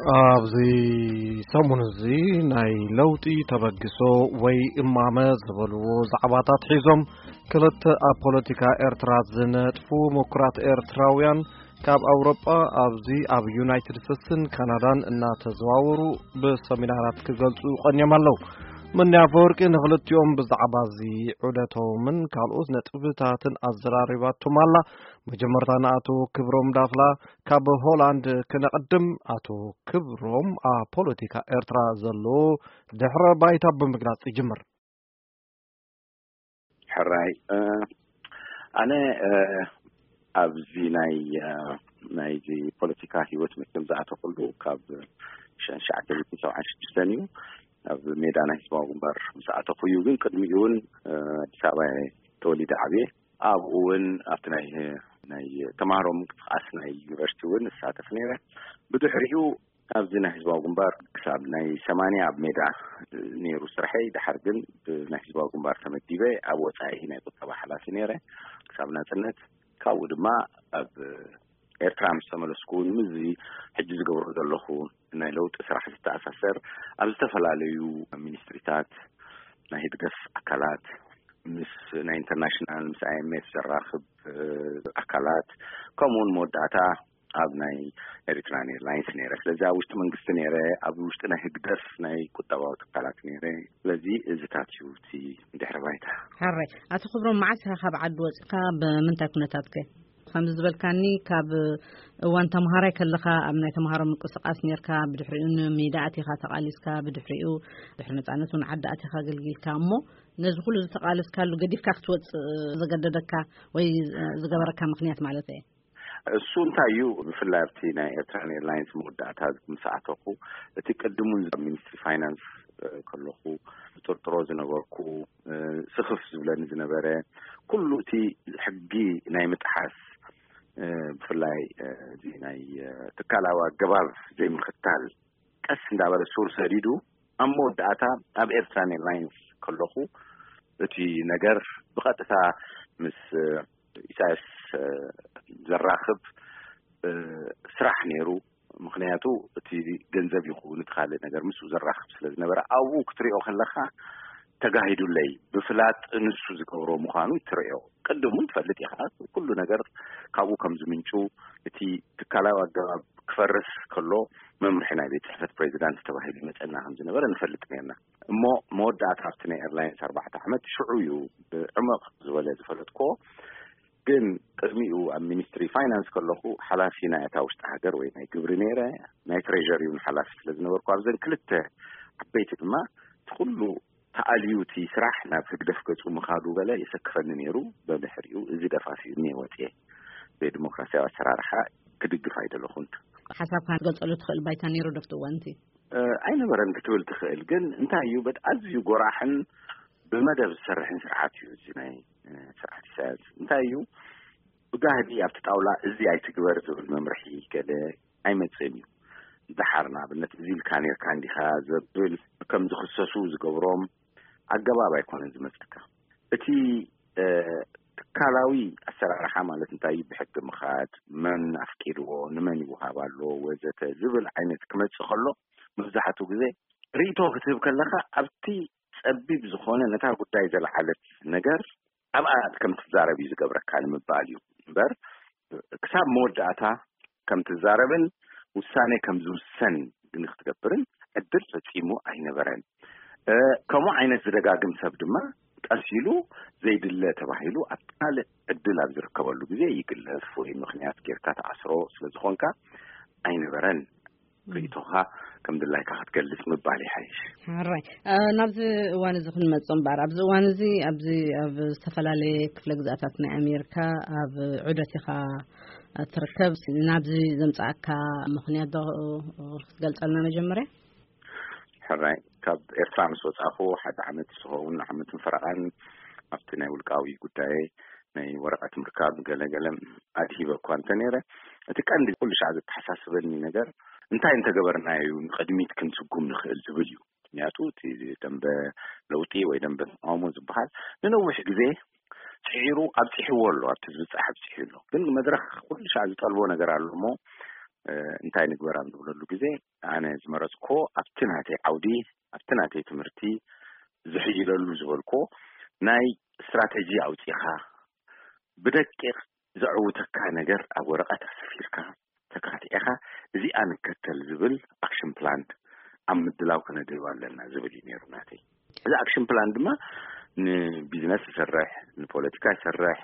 ኣብዚ ሰሙን እዚ ናይ ለውጢ ተበግሶ ወይ እማመ ዝበልዎ ዛዕባታት ሒዞም ክልተ ኣብ ፖለቲካ ኤርትራ ዝነጥፉ ምኩራት ኤርትራውያን ካብ ኣውሮጳ ኣብዚ ኣብ ዩናይትድ ስቴትስን ካናዳን እናተዘዋወሩ ብሰሚናራት ክገልጹ ቀኒዮም ኣለዉ። من يعفورك إن خلت يوم بزعبازي عدتهم كالوز نتبتاتن الزراريباتهم الله مجمرتان أتو كبروم دافلا كاب هولاند كنقدم أتو كبروم بوليتيكا إرترا زلو دحر بايتا بمقناط يجمر حراي أنا أبزي ناي زي بوليتيكا هيوت مثل زعتو كله كاب شعب 29 سنة ኣብ ሜዳና ህዝባዊ ግንባር مساعته خيو ግን ቅድሚውን አዲስአበባ ተወሊደ ዓብየ ኣብውን ኣብቲ ናይ ተማሃሮም ቅስቃስ ናይ ዩኒቨርሲቲውን እሳተፍ ነይረ ብድሕሪኡ ኣብዚ ናይ ህዝባዊ ግንባር ክሳብ ናይ 80 ኣብ ሜዳ ነይሩ ስርሐይ ድሓር ግን ናይ ህዝባዊ ግንባር ተመዲበ ኣብ ወፃኢ ናይ ቁጠባ ሓላፊ ነይረ ክሳብ ናጽነት ካብኡ ድማ ኣብ ኤርትራ ምስተመለስኩን ምዚ ሕጂ ዝገብሮ ዘለኹ ናይ ለውጥ ስራሕ ዝተኣሳሰር ኣብ ዝተፈላለዩ ሚኒስትሪታት ናይ ህድገት ኣካላት ምስ ናይ ኢንተርናሽናል ምስ IMF ዘራኽብ ኣካላት ከምኡውን መወዳእታ ኣብ ናይ ኤሪትራን ኤርላይንስ ነይረ ስለዚ ኣብ ውሽጢ መንግስቲ ነይረ ኣብ ውሽጢ ናይ ህግደፍ ናይ ቁጠባዊ ትካላት ነይረ ስለዚ እዚታት እዩ እቲ ድሕረ ባይታ ሓረይ ኣቶ ክብሮም መዓስ ካብ ዓዲ ወፂኻ ብምንታይ ኩነታት ከ ከም ዝበልካኒ ካብ እዋን ተማሃራይ ከለኻ ኣብ ናይ ተማሃሮ ምንቅስቃስ ነርካ ብድሕሪኡ ሜዳ ኣቲኻ ተቃሊስካ ብድሕሪኡ ድሕሪ ነፃነቱን ዓዲ ኣቲኻ ገልጊልካ እሞ ነዚ ኩሉ ዝተቃለስካሉ ገዲፍካ ክትወፅእ ዘገደደካ ወይ ዝገበረካ ምክንያት ማለት እዩ እሱ እንታይ እዩ ብፍላይ ኣብቲ ናይ ኤርትራን ኤርላይንስ መወዳእታ ምሳዓተኹ እቲ ቅድሙን ሚኒስትሪ ፋይናንስ ከለኹ ጥርጥሮ ዝነበርኩ ስኽፍ ዝብለኒ ዝነበረ ኩሉ እቲ ሕጊ ናይ ምጥሓስ ብፍላይ እዚ ናይ ትካላዊ ኣገባብ ዘይምክታል ቀስ እንዳበለ ሱር ሰዲዱ ኣብ መወዳእታ ኣብ ኤርትራን ኤርላይንስ ከለኹ እቲ ነገር ብቐጥታ ምስ ኢሳያስ ዘራኽብ ስራሕ ነይሩ ምክንያቱ እቲ ገንዘብ ይኹን ትኻለ ነገር ምስ ዘራኽብ ስለዝነበረ ኣብኡ ክትሪኦ ከለኻ ተጋሂዱለይ ብፍላጥ ንሱ ዝገብሮ ምዃኑ ትሪኦ ቅድሙን ትፈልጥ ኢኻ ኩሉ ነገር ካብኡ ከም ዝምንጩ እቲ ትካላዊ ኣገባብ ክፈርስ ከሎ መምርሒ ናይ ቤት ጽሕፈት ፕሬዚዳንት ተባሂሉ መፀና ከም ዝነበረ ንፈልጥ ነርና እሞ መወዳእታ ኣብቲ ናይ ኤርላይንስ 4 ዓመት ሽዑ እዩ ብዕምቕ ዝበለ ዝፈለጥኮ ግን ቅድሚኡ ኣብ ሚኒስትሪ ፋይናንስ ከለኹ ሓላፊ ናይ እታ ውሽጢ ሃገር ወይ ናይ ግብሪ ነይረ ናይ ትሬዠሪውን ሓላፊ ስለዝነበርኩ ኣብዘን ክልተ ዓበይቲ ድማ ኩሉ ተኣልዩቲ ስራሕ ናብ ህግደፍ ገጹ ምኻዱ በለ ይሰክፈኒ ነይሩ በድሕሪኡ እዚ ደፋሲኒ ወፅየ ብዲሞክራሲያዊ ኣሰራርሓ ክድግፍ ኣይደለኹን ሓሳብካ ትገልጸሉ ትኽእል ባይታ ነይሩ ደፍትወንቲ ኣይነበረን ክትብል ትኽእል ግን እንታይ እዩ ኣዝዩ ጎራሕን ብመደብ ዝሰርሕን ስርዓት እዩ እዚ ናይ ስርዓት ኢሳያስ እንታይ እዩ ብጋህዲ ኣብቲ ጣውላ እዚ ኣይትግበር ዝብል መምርሒ ገለ ኣይመፅእን እዩ ድሓርና ብነት እዚ ኢልካ ነርካ እንዲኻ ዘብል ከም ዝኽሰሱ ዝገብሮም ኣገባብ ኣይኮነን ዝመፅካ እቲ ትካላዊ ኣሰራርሓ ማለት እንታይ እዩ ብሕጊ ምኻድ መን ኣፍቂድዎ ንመን ይውሃብ ኣሎ ወዘተ ዝብል ዓይነት ክመፅእ ከሎ መብዛሕትኡ ግዜ ርእቶ ክትህብ ከለኻ ኣብቲ ፀቢብ ዝኾነ ነታ ጉዳይ ዘለዓለት ነገር ኣብኣ ከም ትዛረብ እዩ ዝገብረካ ንምባል እዩ እምበር ክሳብ መወዳእታ ከም ትዛረብን ውሳኔ ከም ዝውሰን ግን ክትገብርን ዕድል ፈፂሙ ኣይነበረን ከምኡ ዓይነት ዝደጋግም ሰብ ድማ ቀሲሉ ዘይድለ ተባሂሉ ኣካል ዕድል ኣብ ዝርከበሉ ግዜ ይግለፍ ወይ ምክንያት ጌርካ ተኣስሮ ስለዝኾንካ ኣይነበረን ርእቶኻ ከም ድላይካ ክትገልጽ ምባል ይሓይሽ ሓራይ ናብዚ እዋን እዚ ክንመጽ እምበር ኣብዚ እዋን እዚ ኣብ ዝተፈላለየ ክፍለ ግዛኣታት ናይ ኣሜሪካ ኣብ ዑደት ኢኻ ትርከብ ናብዚ ዘምጻእካ ምክንያት ዶ ክትገልጸልና መጀመርያ ሓራይ ካብ ኤርትራ ምስ ወጻኹ ሓደ ዓመት ዝኸውን ዓመት ፈረቓን ኣብቲ ናይ ውልቃዊ ጉዳይ ናይ ወረቐት ምርካብ ገለገለ ኣድሂበ እኳ እንተ ነይረ እቲ ቀንዲ ኩሉ ሻዕ ዝተሓሳስበኒ ነገር እንታይ እንተገበርናዩ ቅድሚት ክንስጉም ንኽእል ዝብል እዩ ምክንያቱ እቲ ደንበ ለውጢ ወይ ደንበ ተቃውሞ ዝበሃል ንነዊሕ ግዜ ጽዒሩ ኣብጽሕዎ ኣሎ ኣብቲ ዝፅሓፍ ጽሒሉ ግን መድረኽ ኩሉ ሻዕ ዝጠልቦ ነገር ኣሎ እሞ እንታይ ንግበራን ዝብለሉ ግዜ ኣነ ዝመረጽኮ ኣብትናተይ ዓውዲ ኣብትናተይ ትምህርቲ ዝሕይለሉ ዝበልኮ ናይ ስትራቴጂ ኣውጪኻ ብደቂቕ ዘዕውተካ ነገር ኣብ ወረቐት ኣስፊርካ ተካቲዕኻ እዚ ኣንከተል ዝብል ኣክሽን ፕላን ኣብ ምድላው ከነድልው ኣለና ዝብል ነይሩ ናተይ እዚ ኣክሽን ፕላን ድማ ንቢዝነስ ይሰርሕ ንፖለቲካ ይሰርሕ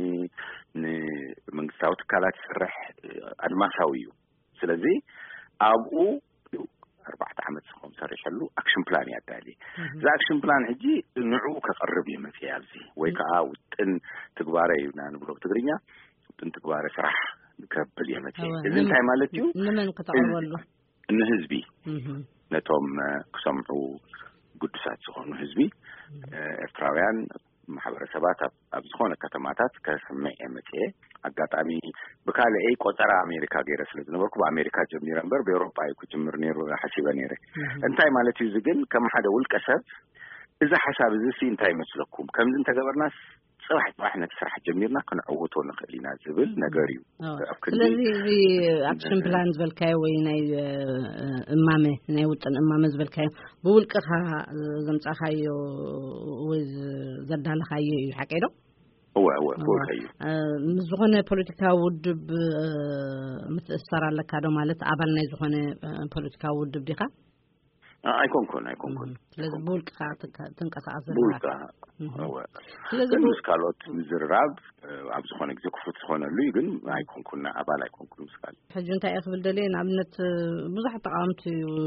ንመንግስታዊ ትካላት ይሰርሕ ኣድማሳዊ እዩ ስለዚ ኣብኡ 4 ዓመት ስኹም ሰርሐሉ ኣክሽን ፕላን ያዳሊ እዚ ኣክሽን ፕላን ሕጂ ንዕኡ ከቀርብ ይመጽ ያብዚ ወይ ከዓ ውጥን ትግባረ ይና ንብሎ ትግርኛ ውጥን ትግባረ ስራሕ ከብል ይመጽ እዚ እንታይ ማለት እዩ ንመን ከተቀርበሉ ንህዝቢ ነቶም ክሰምዑ ጉድሳት ዝኾኑ ህዝቢ ኤርትራውያን ማሕበረሰባት ኣብ ዝኾነ ከተማታት ከስምዕ የመጽ ኣጋጣሚ በካልኤ ቆጠራ ኣሜሪካ ገይረ ስለዝነበርኩ በአሜሪካ ጀሚረ ነበር በአውሮፓ ይኩጅምር ነይሩ ሓሲበ ነይረ እንታይ ማለት እዩ ዝግን ከም ሓደ ውልቀ ሰብ እዛ ሓሳብ እዚ እንታይ መስለኩም ከምዝ እንተገበርናስ صراحة نسرح جميرنا كنعوتو نخلينا زبل نغاريو ስለዚህ አክሽን ፕላን ዝበልካይ ወይ ናይ እማመ ናይ ውጥን እማመ ዝበልካይ ብውልቅኻ ዘምጻኻዮ ወይ ዘዳልኻዮ እዩ ሓቀይዶ هو بوكايو ዝኾነ ፖለቲካዊ ውድብ ምትእሰር ኣለካ ዶ ማለት ኣባል ናይ ዝኾነ ፖለቲካዊ ውድብ ዲኻ አይኮንኩን ስለዚህ ቡልቃ ተንቀሳቀሰ ቡልቃ ስለዚህ ሙስካሎት ዝርራብ አብዝ ሆነ ግዜ ክፉት ሆነሉ ግን አይኮንኩና አባል አይኮንኩን ሙስካል ሕጅንታ ይኽብል ደለ ንኣብነት ብዙሓት ተቃምቲ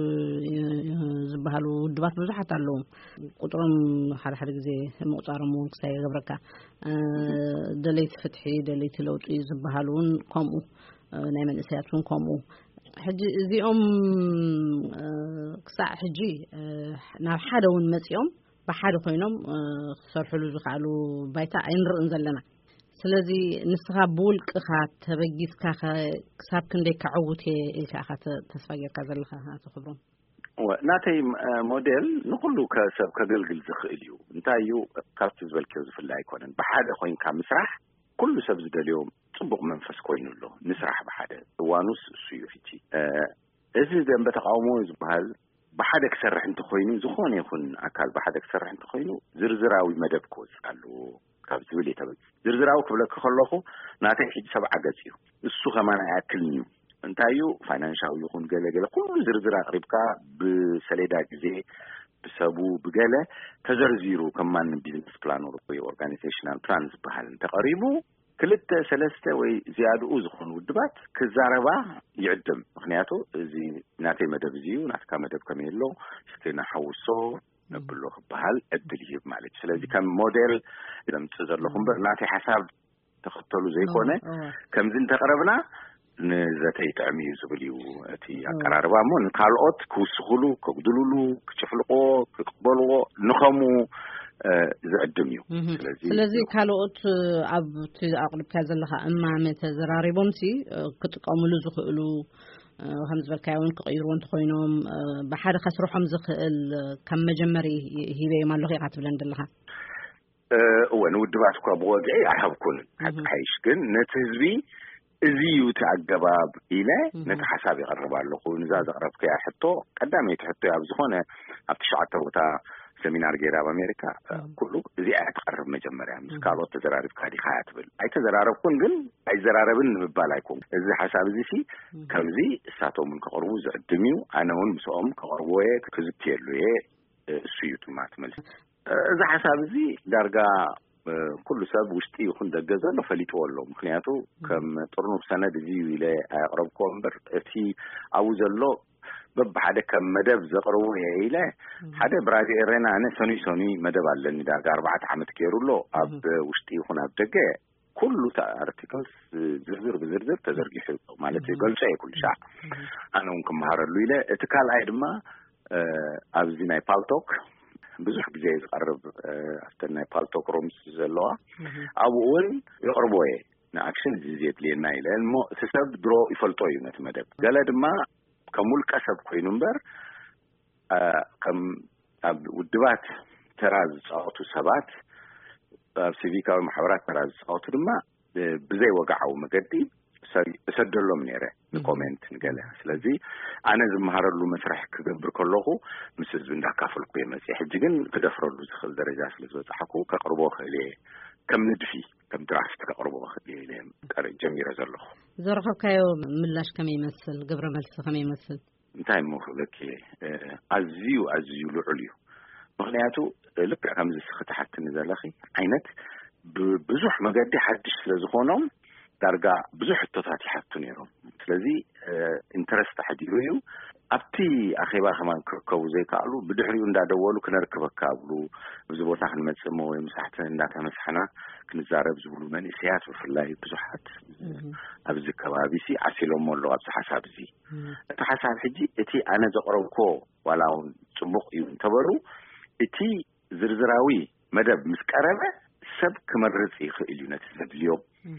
ዝባሃሉ ውድባት ብዙሓት ኣለዉ ቁጥሮም ሓደ ግዜ መቁጻሮም ክሳይ ገብረካ ደለይቲ ፍትሒ ደለይቲ ለውጢ ዝባሃሉን ከምኡ ናይ መንእሰያቱን ከምኡ ሕጂ እዚኦም ክሳዕ ሕጂ ናብ ሓደ ውን መጽኦም በሓደ ኮይኖም ክሰርሕሉ ዝኽኣሉ ባይታ ኣይንርእን ዘለና ስለዚ ንስኻ ብውልቅኻ ተበጊስካ ክሳብ ክንደይ ከዓውት ኢልካ ተስፋ ጌርካ ዘለኻ ተኽብሮም ናተይ ሞዴል ንኩሉ ከሰብ ከገልግል ዝኽእል እዩ እንታይ እዩ ካብቲ ዝበልክዮ ዝፍላይ ኣይኮነን በሓደ ኮይንካ ምስራሕ ኩሉ ሰብ ዝደልዮም ጽቡቕ መንፈስ ኮይኑሎ ንስራሕ በሓደ ዋኑስ እሱዩ ፍቺ እዚ ደም በተቃውሞ ዝባሃል በሓደ ክሰርሕ እንተ ኮይኑ ዝኾነ ይኹን አካል በሓደ ክሰርሕ እንተ ኮይኑ ዝርዝራዊ መደብ ክወጽኣሉ ካብ ዝብል የተበጽ ዝርዝራዊ ክብለክ ከለኹ ናተይ ሕጂ 7 ገጽ እዩ እሱ ከማና ያክልኒ እንታይ እዩ ፋይናንሻዊ ይኹን ገለገለ ኩሉ ዝርዝር አቅሪብካ ብሰሌዳ ግዜ ብሰቡ ብገለ ተዘርዚሩ ከማን ቢዝነስ ፕላን ወይ ኦርጋናይዜሽናል ፕላን ዝባሃል ተቀሪቡ ክልተ ሰለስተ ወይ ዝያድኡ ዝኾኑ ውድባት ክዛረባ ይዕድም ምክንያቱ እዚ ናተይ መደብ እዚዩ ናትካ መደብ ከመየሎ እስከና ሓውሶ ነብሎ ክበሃል ዕድል ይህብ ማለት ስለዚህ ከም ሞዴል ዘምጽ ዘለኹም በር ናተይ ሓሳብ ተኸተሉ ዘይኮነ ከምዚ እንተቀረብና ንዘተይ ተዕሚዩ ዝብል እዩ እቲ አቀራርባ ሞ ንካልኦት ክውስኹሉ ከጉድሉሉ ክጭፍልቆ ክቅበልዎ ንኸሙ ዝዕድም እዩ ስለዚ ካልኦት ኣብቲ ኣቅልብካ ዘለኻ እማመ ተዘራሪቦምሲ ክጥቀሙሉ ዝኽእሉ ከም ዝበልካዮን ክቕይሩዎ እንተኮይኖም ብሓደ ከስርሖም ዝኽእል ከም መጀመሪ ሂበዮም ኣለኹ ኢኻ ትብለን ዘለኻ ወንውድባት እኳ ብወግዒ ኣይሃብኩን ሓይሽ ግን ነቲ ህዝቢ እዚዩ ተኣገባብ ኢለ ነቲ ሓሳብ ይቐርብ ኣለኹ ንዛ ዘቕረብከያ ሕቶ ቀዳመይቲ ሕቶ ኣብ ዝኾነ ኣብ 9 ቦታ ሰሚናር ገይራ በአሜሪካ ኩሉ እዚ ኣትቀርብ መጀመሪያ ምስ ካልኦት ተዘራሪብካ ዲኻ ትብል ኣይተዘራረብኩን ግን ኣይዘራረብን ምባል ኣይኮን እዚ ሓሳብ እዚ ሲ ከምዚ እሳቶም ከቅርቡ ዝዕድም እዩ ኣነ እውን ምስኦም ከቅርቡየ ክዝትየሉ እሱዩ ትማት መልስ እዚ ሓሳብ እዚ ዳርጋ ኩሉ ሰብ ውሽጢ ይኹን ደገዘሎ ፈሊጥዎ ኣሎ ምክንያቱ ከም ጥርኑፍ ሰነድ እዚ ኢለ ኣቅረብኮ እምበር እቲ ኣብኡ ዘሎ በብሓደ ከም መደብ ዘቅርቡ ኢለ ሓደ ብራዚኤሬና ኣነ ሰኑይ መደብ ኣለኒ ዳርጋ 4 ዓመት ገይሩሎ ኣብ ውሽጢ ይኹን ኣብ ደገ ኩሉ አርቲክልስ ዝርዝር ተዘርጊሑ ማለት ገልጸ ኩሉ ሻዕ ኣነ እውን ክመሃረሉ ኢለ እቲ ካልኣይ ድማ ኣብዚ ናይ ፓልቶክ ብዙሕ ግዜ ዝቀርብ ኣፍተር ናይ ፓልቶክ ሮምስ ዘለዋ ኣብኡን ይቅርቦየ ንኣክሽን ዝየድልየና ኢለ እሞ እቲ ሰብ ድሮ ይፈልጦ እዩ ነቲ መደብ ገለ ድማ ከም ውልቀ ሰብ ኮይኑ እምበር ከም ኣብ ውድባት ተራ ዝፃወቱ ሰባት ኣብ ሲቪካዊ ማሕበራት ተራ ዝፃወቱ ድማ ብዘይ ወግዓዊ መገዲ እሰደሎም ነይረ ኮሜንት ንገለ ስለዚ ኣነ ዝመሃረሉ መስራሕ ክገብር ከለኹ ምስ ህዝቢ እንዳካፈልኩ የመጽእ ሕጂ ግን ክደፍረሉ ዝኽእል ደረጃ ስለ ዝበፅሐኩ ከቅርቦ ክእለ ከም ንድፊ ከም ድራፍት ከቅርቦ ክእለ ቀረብ ጀሚረ ዘለኹ ዘረኸብካዮ ምላሽ ከመይ ይመስል ግብረ መልሲ ከመይ ይመስል እንታይ ምኽለክ ኣዝዩ ልዑል እዩ ምክንያቱ ልክ ከምዚ ክትሓትኒ ዘለኺ ዓይነት ብዙሕ መገዲ ሓድሽ ስለ ዝኾኖም ዳርጋ ብዙሕ ሕቶታት ይሓቱ ነይሮም ስለዚ ኢንተረስት ሓዲሩ እዩ ኣብቲ ኣኼባ ከማን ክርከቡ ዘይከኣሉ ብድሕሪኡ እንዳደወሉ ክነርክበካ ብሉ እዚ ቦታ ክንመጽእ ወይ ምሳሕቲ እንዳተመስሐና ክንዛረብ ዝብሉ መንእሰያት ብፍላይ ብዙሓት ኣብዚ ከባቢሲ ዓሲሎም ኣሎ ኣብዚ ሓሳብ እዚ እቲ ሓሳብ ሕጂ እቲ ኣነ ዘቕረብኮ ዋላውን ጽቡቕ እዩ እንተበሉ እቲ ዝርዝራዊ መደብ ምስ ቀረበ ሰብ ክመርጽ ይኽእል እዩ ነቲ ዘድልዮ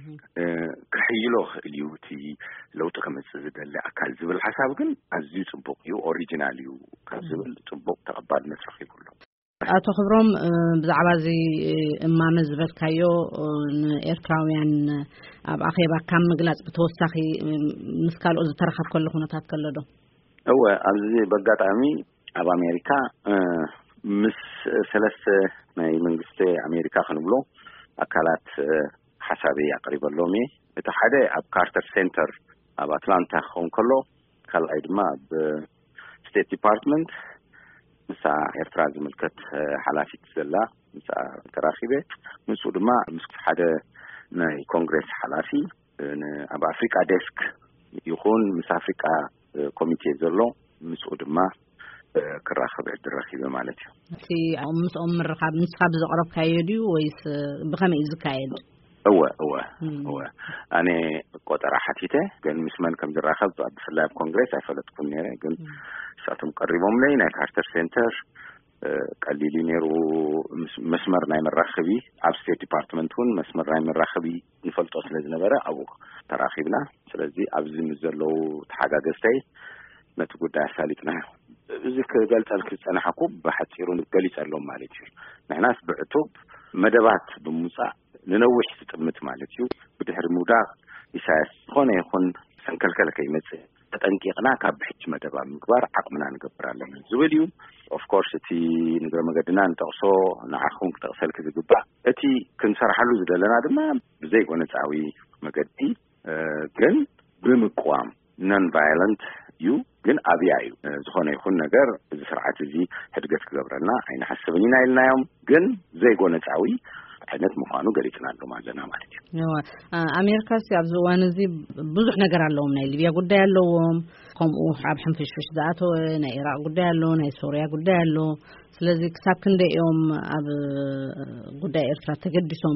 ክሕይሎ ክእል እዩ እቲ ለውጢ ከመጽእ ዝደሊ ኣካል ዝብል ሓሳብ ግን ኣዝዩ ጽቡቕ እዩ ኦሪጂናል እዩ ካብ ዝብል ጽቡቕ ተቐባልነት ረኺቡሎ ኣቶ ክብሮም ብዛዕባ እዚ እማመ ዝበልካዮ ንኤርትራውያን ኣብ ኣኼባ ካብ ምግላጽ ብተወሳኺ ምስ ካልኦት ዝተረኸብከሉ ኩነታት ከሎ ዶ እወ ኣብዚ በጋጣሚ ኣብ ኣሜሪካ ምስ ሰለስተ ናይ መንግስቲ ኣሜሪካ ክንብሎ ኣካላት ሓሳብ ያቀርበሎም እቲ ሓደ ኣብ ካርተር ሴንተር ኣብ አትላንታ ኾን ከሎ ካልኣይ ድማ ኣብ ስቴት ዲፓርትመንት ምሳ ኤርትራ ዝምልከት ሓላፊት ዘላ ምሳ ተራኺበ ንሱ ድማ ምስ ሓደ ናይ ኮንግረስ ሓላፊ ኣብ ኣፍሪካ ዴስክ ይኹን ምስ ኣፍሪካ ኮሚቴ ዘሎ ንሱ ድማ ክራኸብ ዕድረኺበ ማለት እዩ እቲ ምስኦም ምርኻብ ንስኻብ ዘቕረብካዮ ድዩ ወይስ ብኸመይ ዝካየድ እወ ኣነ ቆጠራ ሓቲተ ግን ምስ መን ከም ዝራኸብ ብፍላይ ኣብ ኮንግረስ ኣይፈለጥኩን ነይረ ግን ሳቶም ቀሪቦም ለይ ናይ ካርተር ሴንተር ቀሊሊ ነይሩ መስመር ናይ መራኸቢ ኣብ ስቴት ዲፓርትመንት እውን መስመር ናይ መራኸቢ ንፈልጦ ስለ ዝነበረ ኣብኡ ተራኺብና ስለዚ ኣብዚ ምስ ዘለው ተሓጋገዝተይ ነቲ ጉዳይ ኣሳሊጥና እዚ ክገልጸልክ ዝጸናሐኩ ብሓፂሩ ገሊጸሎም ማለት እዩ ንሕናስ ብዕቱብ መደባት ብምውፃእ ንነዊሕ ትጥምት ማለት እዩ ብድሕሪ ምውዳቕ ኢሳያስ ዝኾነ ይኹን ሰንከልከለ ከይመጽእ ተጠንቂቕና ካብ ሕጂ መደባ ምግባር ዓቕምና ንገብር ኣለና ዝብል እዩ ኦፍ ኮርስ እቲ ንግረ መገድና ንጠቕሶ ንዓኹም ክጠቕሰልክ ዝግባእ እቲ ክንሰርሓሉ ዝደለና ድማ ብዘይጎነፃዊ መገዲ ግን ብምቋም ነን ቫዮለንት እዩ ግን ኣብያ እዩ ዝኾነ ይኹን ነገር እዚ ስርዓት እዚ ሕድገት ክገብረና ኣይንሓስብን ኢና ኢልናዮም ግን ዘይጎነፃዊ ዓይነት ምዃኑ ገሊጽና ኣለና ማለት እዩ ኣሜሪካስ ኣብ ዝዋን እዚ ብዙሕ ነገር ኣለዎም ናይ ሊብያ ጉዳይ ኣለዎም ከምኡ ኣብ ሕንፍሽፍሽ ዝኣተወ ናይ ኢራቅ ጉዳይ ኣሎ ናይ ሶርያ ጉዳይ ኣሎ ስለዚ ክሳብ ክንደይ እዮም ኣብ ጉዳይ ኤርትራ ተገዲሶም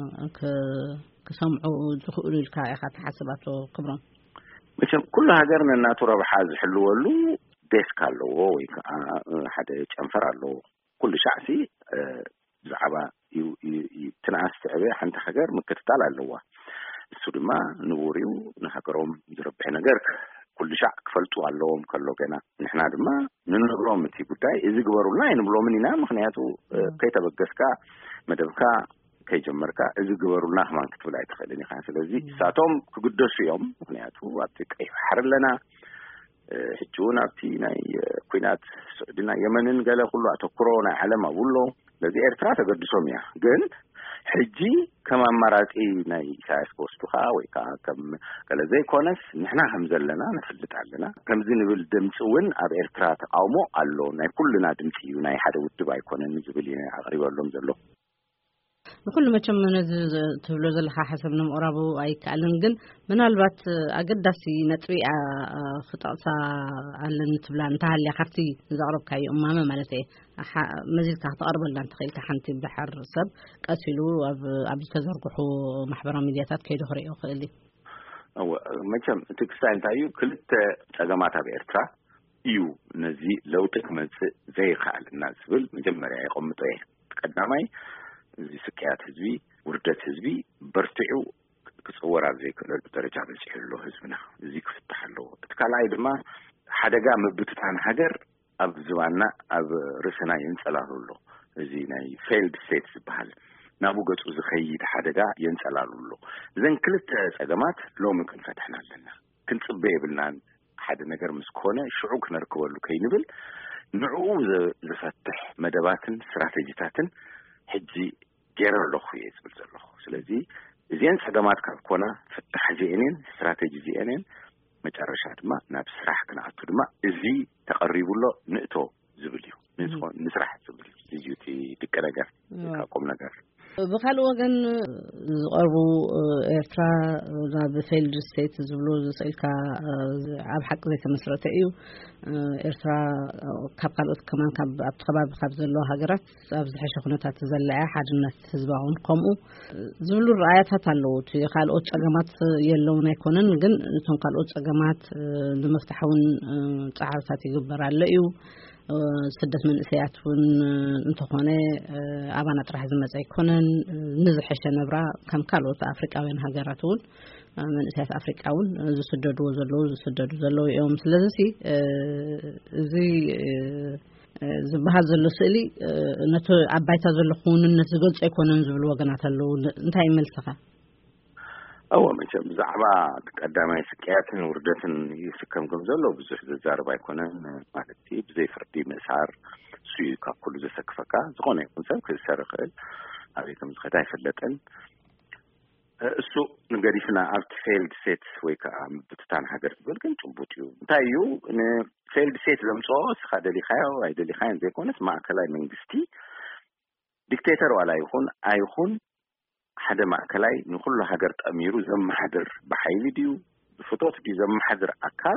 ክሰምዑ ዝኽእሉ ኢልካ ኢኻ ትሓስባቶ ክብሮም መቸም ኩሉ ሃገር ነናቱ ረብሓ ዝሕልወሉ ዴስክ ኣለዎ ወይ ከዓ ሓደ ጨንፈር ኣለዎ ኩሉ ሻዕሲ ብዛዕባ ትናኣስ ትዕበ ሓንቲ ሃገር ምክትታል ኣለዋ እሱ ድማ ንቡሪው ንሃገሮም ዝረብሕ ነገር ኩሉ ሻዕ ክፈልጡ ኣለዎም ከሎ ገና ንሕና ድማ ንነግሮም እቲ ጉዳይ እዚ ግበሩልና ይንብሎምን ኢና ምክንያቱ ከይተበገስካ መደብካ ከይጀመርካ እዚ ግበሩልና ከማን ክትብል ኣይትኽእልን ኢኻ ስለዚ ሳቶም ክግደሱ እዮም ምክንያቱ ኣብቲ ቀይሕ ባሕሪ ኣለና ሕጂ እውን ኣብቲ ናይ ኩናት ስዑድና የመንን ገለ ኩሉ ኣተኩሮ ናይ ዓለም ኣብሎ ስለዚ ኤርትራ ተገድሶም እያ ግን ሕጂ ከም ኣማራጺ ናይ ኢሳያስ ክወስዱኻ ወይ ከዓ ከም ገለ ዘይኮነስ ንሕና ከም ዘለና ንፍልጥ ኣለና ከምዚ ንብል ድምፂ እውን ኣብ ኤርትራ ተቃውሞ ኣሎ ናይ ኩሉና ድምፂ እዩ ናይ ሓደ ውድብ ኣይኮነን ዝብል ኣቕሪበሎም ዘሎ ንኩሉ መቸም ነዚ ትብሎ ዘለካ ሓሰብ ንምቕራቡ ኣይከኣልን ግን ምናልባት ኣገዳሲ ነጥቢኣ ክጠቕሳ ኣለኒ ትብላ እንተሃልያ ካብቲ ዘቕረብካዮ እማመ ማለት እየ መዚድካ ክትቐርበላ እንትኽእልካ ሓንቲ ብድሓር ሰብ ቀሲሉ ኣብ ዝተዘርግሑ ማሕበራዊ ሚድያታት ከይዱ ክሪኦ ክእል እዩ መቸም እቲ ክስታይ እንታይ እዩ ክልተ ፀገማት ኣብ ኤርትራ እዩ ነዚ ለውጢ ክመጽእ ዘይከኣልና ዝብል መጀመርያ ይቐምጦ እየ ቀዳማይ እዚ ስቅያት ህዝቢ ውርደት ህዝቢ በርቲዑ ክጽወር ኣብ ዘይክእል ደረጃ በፂሑ ኣሎ ህዝብና እዚ ክፍታሕ ኣለዎ እቲ ካልኣይ ድማ ሓደጋ ምብትታን ሃገር ኣብ ዝባና ኣብ ርስና የንጸላሉ ኣሎ እዚ ናይ ፌልድ ስቴት ዝበሃል ናብኡ ገጹ ዝኸይድ ሓደጋ የንጸላሉ ኣሎ እዘን ክልተ ፀገማት ሎሚ ክንፈትሕና ኣለና كنصبي بلنا حد نجار مسكونة شعوك نركبه كينبل نعو زفتح مدباتن استراتيجياتن حجي جرر لخو يسبل زلخو سلازي زين سدمات كنا فتح زينين استراتيجي زينين متعرشات ما نفس راح كنا أتدما زي تقرب له نقطة زبليو نسرح زبليو زيوتي تكرجر كقوم نجار بخال وجن قربوا إرترا بفيلد ستيت زبلوز سلكا عب حق ذي كمسرته إيو إرترا كابقالوت كمان كابتخبار بخبز الله هجرات أبز حشخنا تتزلع حد الناس حزبهم قاموا زبلو الرعايات هتلوت خالوت أجمعات يلون يكونن جن تون خالوت أجمعات لمفتحون تعرفات يجبر على إيو سدت من سياتون انتخونه أبانا ترح زمزع يكونن نزح الشنبرا كم كالوت أفريقيا هاجراتون من سيات أفريقياون زسددوا زلو يوم سلزسي زي بهذا اللسئلي نتو عبايتا زلخون نتزقلت يكونن زبل وقنات اللو انتهي ملسخة أول من شاب زعبا قدامي سكياتن وردتن يسكم كمزلو بزح زاربا يكونن مالتي بزي فردي مسار سويكا كل زي سكفكا زغونا يكون سبك السرقل عليكم زغداي فلتن السوق نقريفنا عبت فيلد سيت ويكا بتتان حقر بلقن تنبوتيو تايو فيلد سيت لمصوص خاد اللي خايو وعيد اللي خاين زي كونس مع كلاي منجستي ديكتاتر ولا يخون حدا مع كلاي نقول له حقر تأميرو زم حدر بحيلي ديو بفطوت دي زم حدر أكال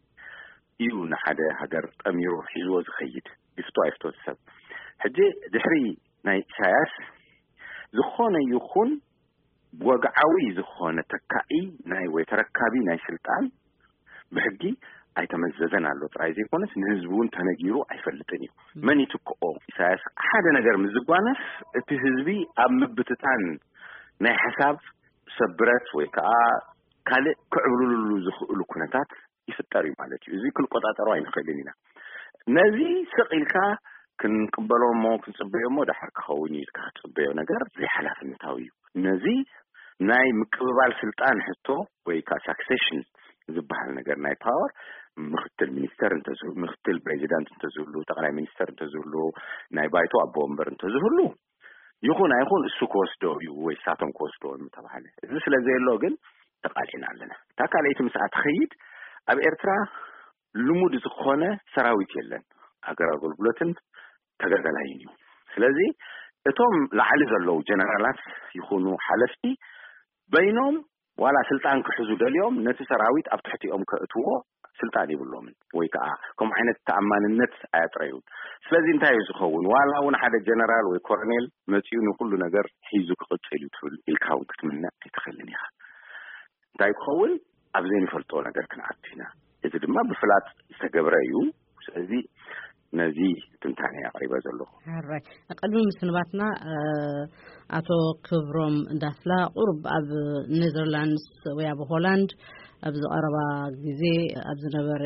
يو نحدا حقر تأميرو حيزوز خيد يفتو السب حجي دحري ناي ساياس زخونة يخون بوقعوي زخونة تكائي ناي ويتركابي ناي سلطان بحقي أي تمززن على الوطرعي زي كونس نهزبون تنجيرو أي فلتنيو مني تكؤو إساس حدا نجر مزقوانس تهزبي أمبتتان ناي حساب سبرت ويكا كالي كعبلو زخؤلو كونتات يفتاري مالتي زي كل قطعة رواين خلينينا نزي سقيلكا كنقبلو مو كنصبيو مو دحر كخوني كتصبيو نجر زي حلاف النتاويو نزي ناي مكبال سلطان حتو ويكا ساكسيشن زبحال نجر ناي باور مختل مينستر انتزول مختل بريزيدانت انتزولو تقرأي مينستر انتزولو ناي بايتو أبومبر انتزولو يكون السو كوستو ويساتهم كوستو المتابعة إذا سلازي اللوغن تقالين علينا تقاليت مساعد خيد أب إرترا لمود زخونة سراويت يلن أقرأ أقول بلوتن تقالينيو سلازي اتوم لعالز اللو جنرالات يكونوا حلفتي بينهم ولا سلطان كحزو اليوم نتي سراويت أفتحتي كأتوه سلطاني باللومن ويكا كم عينة تأمان النت آياتريون سلازي انتهي يزخون ولا هون حدا جنرال ويكورنيل متيون وكل نجر حيزو كقتل يدخل الكاون كتمنى يتخلنيها انتهي يخول أبزين فلطو نجر كان عارفينا إذا ما بفلات استقبريو سلازي نزي تنتعني قريبا زلو هاي قبل مسنباتنا أتو كبرم دافلا قرب أب نيذرلاندز ويا بهولند أبز أربع جزء أبز نبر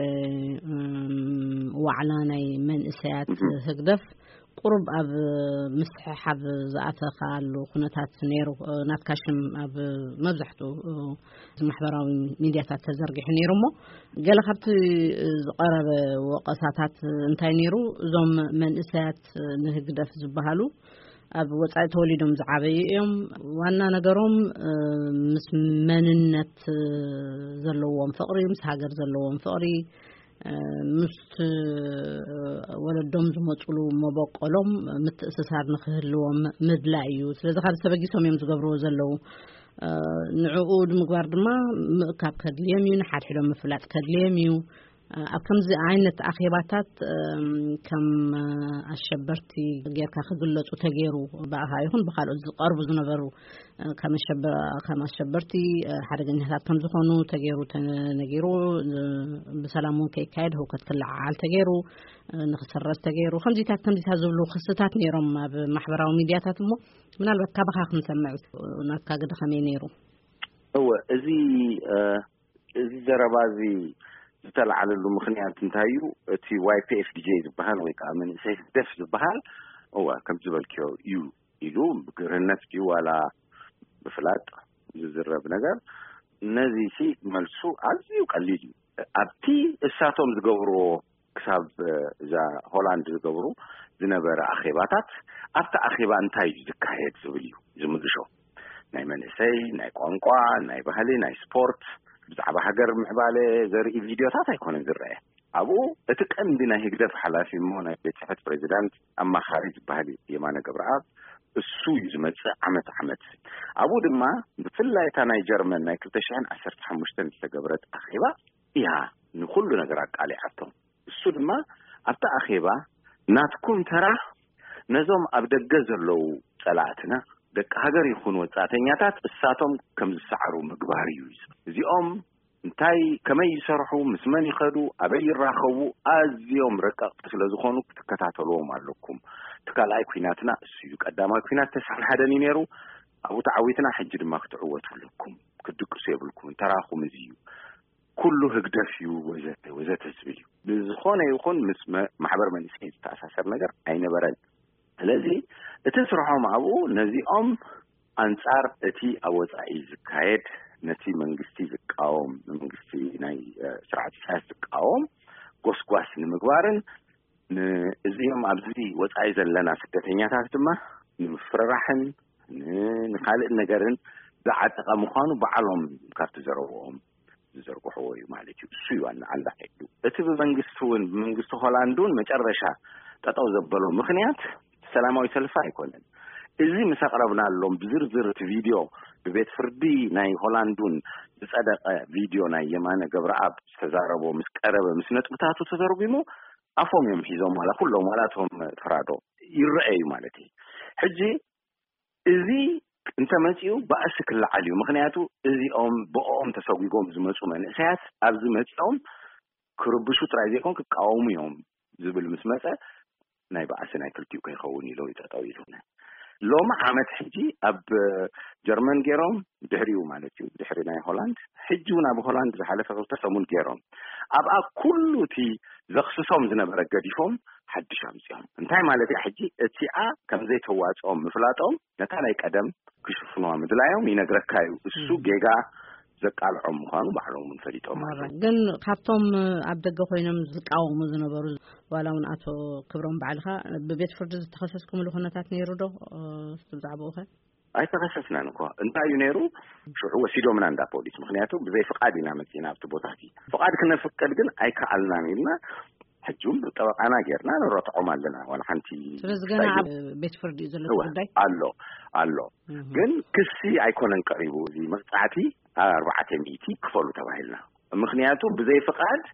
وعلاني من إسيات هقدف قرب أب مسح أب زعته خالو خناتات نيرو ناتكاشم أب مبزحته محبراوي ميدياتات تزرق حنيرمو قال خبت قرب وقصاتات انتي نيرو زوم من إسيات نهقدف زبهالو أب وصعت وليدهم زعابيهم وانا نجرهم مس مننت زلوهم فقري مس هاجر زلوهم فقري مس ولدهم زمطلو مبقلهم متأسسات نخهلهم مدلايو سلازا خالد سبقيسهم يوم زقبرو زلو نعقود مقبار دما كاب كدليميو نحاد حلو مفلات كدليميو أكم زي عينة أخيباتات كم الشبرتي غير كخدلت وتغيروا بقى هايهون بخالو قرب زنبرو كم الشبرتي حرق النهات كم زخونو تغيروا تنغيروا بسلامون كي كايد هو كتكلع على تغيروا نخسرت تغيروا خمزيتات كم زي تزولو خصتات نيرم بمحبرة وميدياتات مو من الوقت كبخاخ نسمع ونكا قد خمي نيرو هو ازي زربازي تلعب المخنيات انتهيو تي واي بي اف دي جي زبهال ويكا من سيف دف زبهال هو كم زبال كيو يلو بقرن نفتي ولا بفلات زرب نجر نزيسي ملسو عزيو قليل أبتي الساتهم زقبرو كساب زا هولاند زقبرو زنبر أخيباتات أبتا أخيبا انتايج زكايد زبليو زمدشو ناي منسي ناي قوانقوا ناي بحالي ناي سبورت بزعب حقر معبالي زرقي فيديوتات هيكون زرقية أبو اتقن دينا هكذا حلافي مونا بيتحت بريزيدانت أما خارج بحالي يمانا قبرعات السوي زمت عمت أبو دما بفلا يتاناي جرمان ناي كلتشان أسرت حمشتن لقبرت أخيبا إيها نقول نقرأك علي حتى السو دما أبتا أخيبا ناتكون ترى نظام أبدأ لو طلعتنا دك هاجر يكون وصاتنياتات الساتهم كم سعروا مقباري يوز زيهم انتاي كما يسرحوا مسمن يخدوا ابي راخوا ازيوم رقق ስለዝኾኑ ተከታተሉዎም አለኩም ተካላይ ኩናትና እሱ ቀዳማይ ኩናት ተሳል ሓደን ይነሩ አቡ ተዓዊትና ሕጅ ድማ ክትዕወቱልኩም ክድቅሱ ይብልኩም ተራኹም እዚዩ ኩሉ ህግደፍዩ ወዘተ ዝብል ብዝኾነ ይኹን ምስ ማሕበር መንግስቲ ተኣሳሰር ነገር አይነበረን ስለዚህ እትስራሖም አቡ ነዚኦም አንጻር እቲ አወጻኢ ዝካየድ ነቲ መንግስቲ ዝቃወም መንግስቲ ናይ ስርዓት ሲያስ ዝቃወም ጎስጓስ ንምግባርን እዚኦም ኣብዚ ወጻኢ ዘለና ስደተኛታት ድማ ንምፍራሕን ንኻልእ ነገርን ዝዓጠቐ ምዃኑ በዓሎም ካብቲ ዘረብዎም ዝዘርግሕዎ እዩ ማለት እዩ እሱ እዩ ኣላ ሄዱ እቲ ብመንግስቲ ሆላንዱን መጨረሻ ጠጠው ዘበሎ ምክንያት ሰላማዊ ሰልፍ አይኮነን እዚ መሰቀረብናሎም ብዝርዝር እቲ ቪድዮ በቤት ፍርዲ ናይ ሆላንዱን ዝጸደቀ ቪድዮ ናይ የማነ ገብረአብ ተዛረቦ ምስቀረበ ምስነጥብታቱ ተዘርጉሙ አፎም ሒዞም ማለት ሁሉም ማለትም ፍራዶ ይረአዩ ማለት እዩ ሕጂ እዚ እንተ መጪው ባእስክል ዓልዩ ምክንያቱ እዚኦም በኦም ተሰጉጎም ዝመጹ መንእሰያት ኣብዚ መጪኦም ክርብሹ ጥራይ ዘይኮን ክቃወሙ እዮም ዝብል ምስመጸ ናይ ባእስናይ ክልቲው ከይኸውን ኢሎ ይጠጣው ኢሉና ሎማ ዓመት ሕጂ ኣብ ጀርመን ገይሮም ድሕሪው ማለት እዩ ድሕሪ ናይ ሆላንድ ሕጂውን ኣብ ሆላንድ ዝሓለፈ ሰሙን ገይሮም ኣብኣ ኩሉቲ ዘኽስሶም ዝነበረ ገዲፎም ሓድሽ ኣምፅኦም እንታይ ማለት እዩ ሕጂ እቲኣ ከምዘይ ተዋፅኦም ምፍላጦም ነታ ናይ ቀደም ክሽፍኑዋ ምድላዮም ይነግረካ እዩ እሱ ጌጋ ዘቃልዖም ምዃኑ ባዕሎም ፈሊጦም ግን ካብቶም ኣብ ደገ ኮይኖም ዝቃወሙ ዝነበሩ ዋላውን ኣቶ ክብሮም ባዕልኻ ብቤት ፍርዲ ዝተኸሰስኩምሉ ኩነታት ነይሩ ዶ ብዛዕባኡኸ ኣይተኸሰስናን እኮ እንታይ እዩ ነይሩ ሽዑ ወሲዶምና እንዳ ፖሊስ ምክንያቱ ብዘይ ፍቃድ ኢና መፂና ኣብቲ ቦታ እቲ ፍቃድ ክነፍቀድ ግን ኣይከኣልናን ኢልና ሕጁም ጠበቃና ጌርና ንረትዖም ኣለና ዋላ ሓንቲ ስለዚ ገና ኣብ ቤት ፍርዲ ዘሎ ጉዳይ ኣሎ ግን ክሲ ኣይኮነን ቀሪቡ እዚ መቅጻዕቲ 400 ክፈሉ ተባሂልና ምክንያቱ ብዘይ ፍቃድ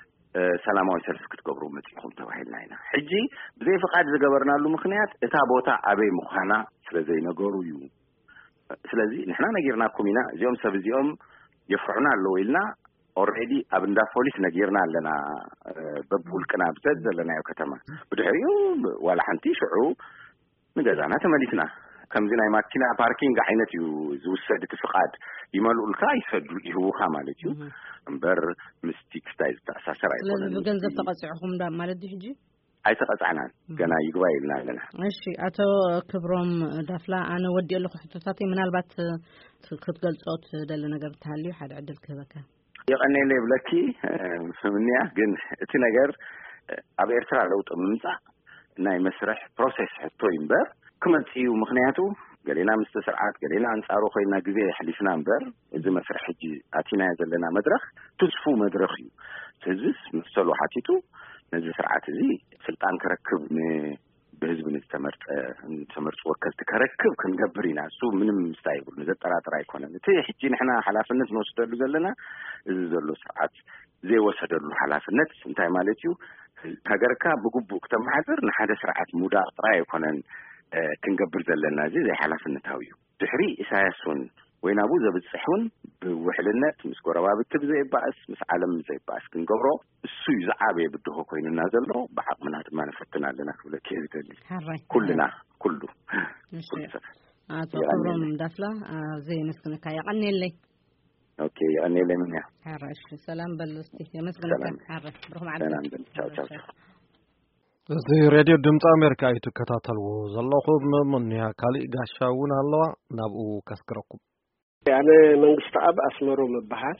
ሰላማዊ ሰልፍ ክትገብሩ መጽኢኹም ተባሂልና ኢና ሕጂ ብዘይ ፍቃድ ዝገበርናሉ ምክንያት እታ ቦታ ኣበይ ምዃና ስለዘይ ነገሩ እዩ ስለዚ ንሕና ነጊርናኩም ኢና እዚኦም ሰብ እዚኦም የፍርዑና ኣለዉ ኢልና already ኣብ እንዳ ፖሊስ ነጊርና ኣለና በብውልቅና ብዘት ዘለናዮ ከተማ ብድሕሪኡ ዋላ ሓንቲ ሽዑ ንገዛና ተመሊስና ከምዚ ናይ ማኪና ፓርኪንግ ዓይነት እዩ ዝውሰድ እቲ ፍቃድ ይመልኡልካ ይሰዱ ይህቡካ ማለት እዩ እምበር ምስቲክ ስታይል ተኣሳሰር ኣይኮነን ስለዚ ብገንዘብ ተቐፂዕኹም ዳ ማለት እዩ ሕጂ ኣይተቐፅዕናን ገና ይግባ ኢልና ኣለና እሺ ኣቶ ክብሮም ዳፍላ ኣነ ወዲእ ኣለኹ ሕቶታቴ ምናልባት ክትገልጾት ደለ ነገር ተሃልዩ ሓደ ዕድል ክህበካ የቀነለ ብለኪ ምንያ ግን እቲ ነገር ኣብ ኤርትራ ለውጥ ምምጻእ ናይ መስርሕ ፕሮሰስ ሕቶ ይምበር ክመጽዩ ምክንያቱ ገሌና ምስተስርዓት ገሌና አንጻሩ ኮይና ግዜ ሕሊፍና እምበር እዚ መስርሕ ሕጂ ኣቲና ዘለና መድረኽ ትስፉ መድረኽ እዩ ትዝስ ምስተሉ ሓቲቱ ነዚ ስርዓት እዚ ስልጣን ከረክብ በህዝብ ተመርጽ ወከልት ከረክብ ክንገብር ኢና እሱ ምንም ስታይብል ንዘጠራጥር ኣይኮነን እቲ ሕጂ ንሕና ሓላፍነት ንወስደሉ ዘለና እዚ ዘሎ ስርዓት ዘይወሰደሉ ሓላፍነት እንታይ ማለት እዩ ሃገርካ ብግቡእ ክተመሓድር ንሓደ ስርዓት ሙዳቕ ጥራይ ኣይኮነን ክንገብር ዘለና እዚ ዘይ ሓላፍነታዊ እዩ ድሕሪ ኢሳያስን ወይናቡ ዘብፅሑን ብውሕልነት ምስ ጎረባብቲ ብዘይባእስ ምስ ዓለም ዘይባእስ ክንገብሮ እሱ እዩ ዝዓበየ ብድሆ ኮይኑና ዘሎ ብዓቕምና ድማ ነፈትና ኣለና ክብለኪ ዝደሊ ኩልና ኩሉ ኣቶ ክብሮም ዳፍላ ዘይመስግንካ የቐኒየለይ ኦኬ የቐኒየለይ ምንያ ሓራሽ ሰላም በልስቲ የመስግንካ ሓራሽ ብሩኽ መዓልቲ ቻው ቻው እዚ ሬድዮ ድምፂ ኣሜሪካ እዩ ትከታተልዎ ዘለኹም ምንያ ካልእ ጋሻ እውን ኣለዋ ናብኡ ከስክረኩም أنا መንግስት ኣብ ኣስመሮ ምባሃል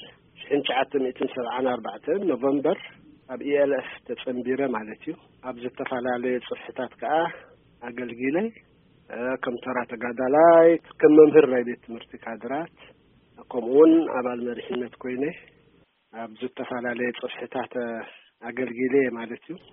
1974 ኖቨምበር ኣብ ELF ተጸምቢረ ማለት እዩ ኣብ ዝተፋላለየ ጽሕፈታት ከዓ ኣገልጊለ ከም ተራ ተጋዳላይ ከም መምህር ናይ ቤት ትምህርቲ ካድራት ከምኡውን ኣባል መሪሕነት ኮይነ ኣብ ዝተፋላለየ ጽሕፈታት ኣገልጊለ ማለት እዩ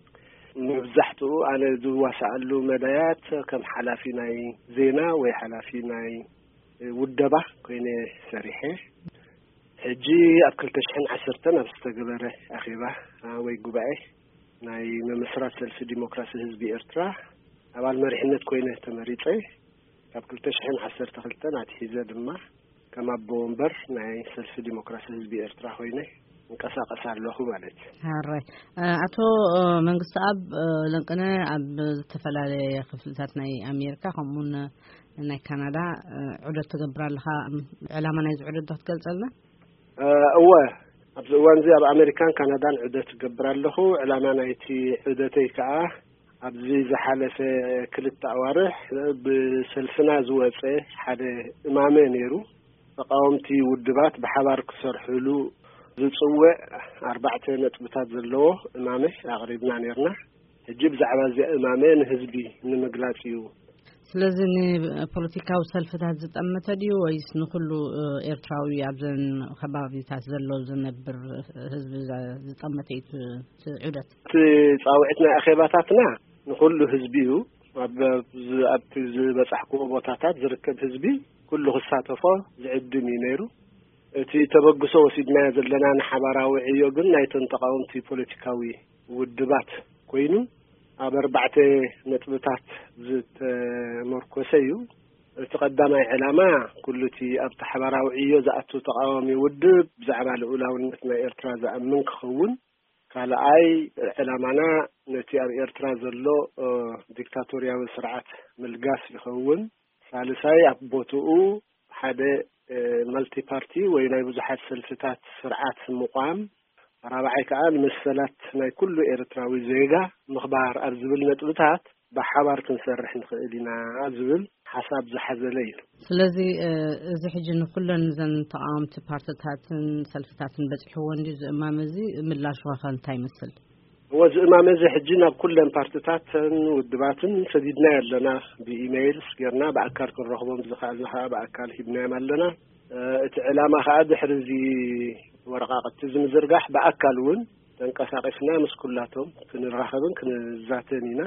መብዛሕትኡ ኣነ ዝዋሳኣሉ መዳያት ከም ሓላፊ ናይ ዜና ወይ ሓላፊ ናይ ውደባ ኮይነ ሰሪሐ ሕጂ ኣብ 2010 ኣብ ዝተገበረ ኣኼባ ወይ ጉባኤ ናይ መመስረት ሰልፊ ዲሞክራሲ ህዝቢ ኤርትራ ኣባል መሪሕነት ኮይነ ተመሪጸ ኣብ 2012 ኣትሒዘ ድማ ከም ኣቦ ወንበር ናይ ሰልፊ ዲሞክራሲ ህዝቢ ኤርትራ ኮይነ እንቀሳቀስ ኣለኹ ማለት ሃራይ አቶ መንግስት ኣብ ለንቀነ ኣብ ተፈላለየ ክፍልታት ናይ ኣሜሪካ ከምኡን ናይ ካናዳ ዑደት ተገብራለኻ ዕላማ ናይ ዑደት ትገልጸልና እወ ኣብ ዝዋንዚ ኣብ ኣሜሪካን ካናዳን ዑደት ተገብራለኹ ዕላማ ናይቲ ዑደተይ ከዓ ኣብዚ ዝሓለፈ ክልተ ኣዋርሕ ብሰልፍና ዝወፀ ሓደ እማመ ነይሩ ተቃወምቲ ውድባት ብሓባር ክሰርሕሉ ዝጽውዕ 4 ነጥብታት ዘለዎ እማመ ኣቕሪብና ነርና ሕጂ ብዛዕባ እዚ እማመ ንህዝቢ ንምግላጽ እዩ ስለዚህ ፖለቲካዊ ሰልፍታት ዝጠመተ ድዩ ወይስ ንኩሉ ኤርትራዊ ኣብዘን ከባቢታት ዘሎ ዝነብር ህዝቢ ዝጠመተ እዩ ዑደት ጻውዕትና ኣኼባታትና ንኩሉ ህዝቢ እዩ ኣብ ዝበጻሕኩ ቦታታት ዝርከብ ህዝቢ ኩሉ ክሳተፎ ዝዕድም እዩ ነይሩ እቲ ተበግሶ ወሲድና ዘለና ንሓባራዊ ዕዮ ግን ናይተን ተቃወምቲ ፖለቲካዊ ውድባት ኮይኑ ኣብ 4 ነጥብታት ዝተመርኮሰ እዩ እቲ ቀዳማይ ዕላማ ኩሉቲ ኣብ ሓባራዊ ዕዮ ዝኣቱ ተቃዋሚ ውድብ ብዛዕባ ልኡላውነት ናይ ኤርትራ ዝኣምን ክኸውን ካልኣይ ዕላማና ነቲ ኣብ ኤርትራ ዘሎ ዲክታቶሪያዊ ስርዓት ምልጋስ ይኸውን ሳልሳይ ኣብ ቦትኡ ሓደ መልቲ ፓርቲ ወይ ናይ ብዙሓት ሰልፍታት ስርዓት ምቋም ራብዓይ ከዓ መሰላት ናይ ኩሉ ኤርትራዊ ዜጋ ምኽባር ኣብ ዝብል ነጥብታት ብሓባር ክንሰርሕ ንኽእል ኢና ዝብል ሓሳብ ዝሓዘለ እዩ ስለዚ እዚ ሕጂ ንኩለን ዘን ተቃወምቲ ፓርቲታትን ሰልፍታትን በጽሕዎን ዲ ዝእማም እዚ ምላሽ ዋኸ እንታይ ይመስል ወዝእማም እዚ ሕጂ ናብ ኩለን ፓርቲታትን ውድባትን ሰዲድና ያለና ብኢሜይል ስጌርና በአካል ክንረኽቦም ዝኽኣልና በአካል ሂብናዮም ኣለና እቲ ዕላማ ከዓ ድሕሪ ወረቃቅቲ ዝምዝርጋሕ በአካል እውን ተንቀሳቂስና ምስ ኩላቶም ክንራኸብን ክንዛተን ኢና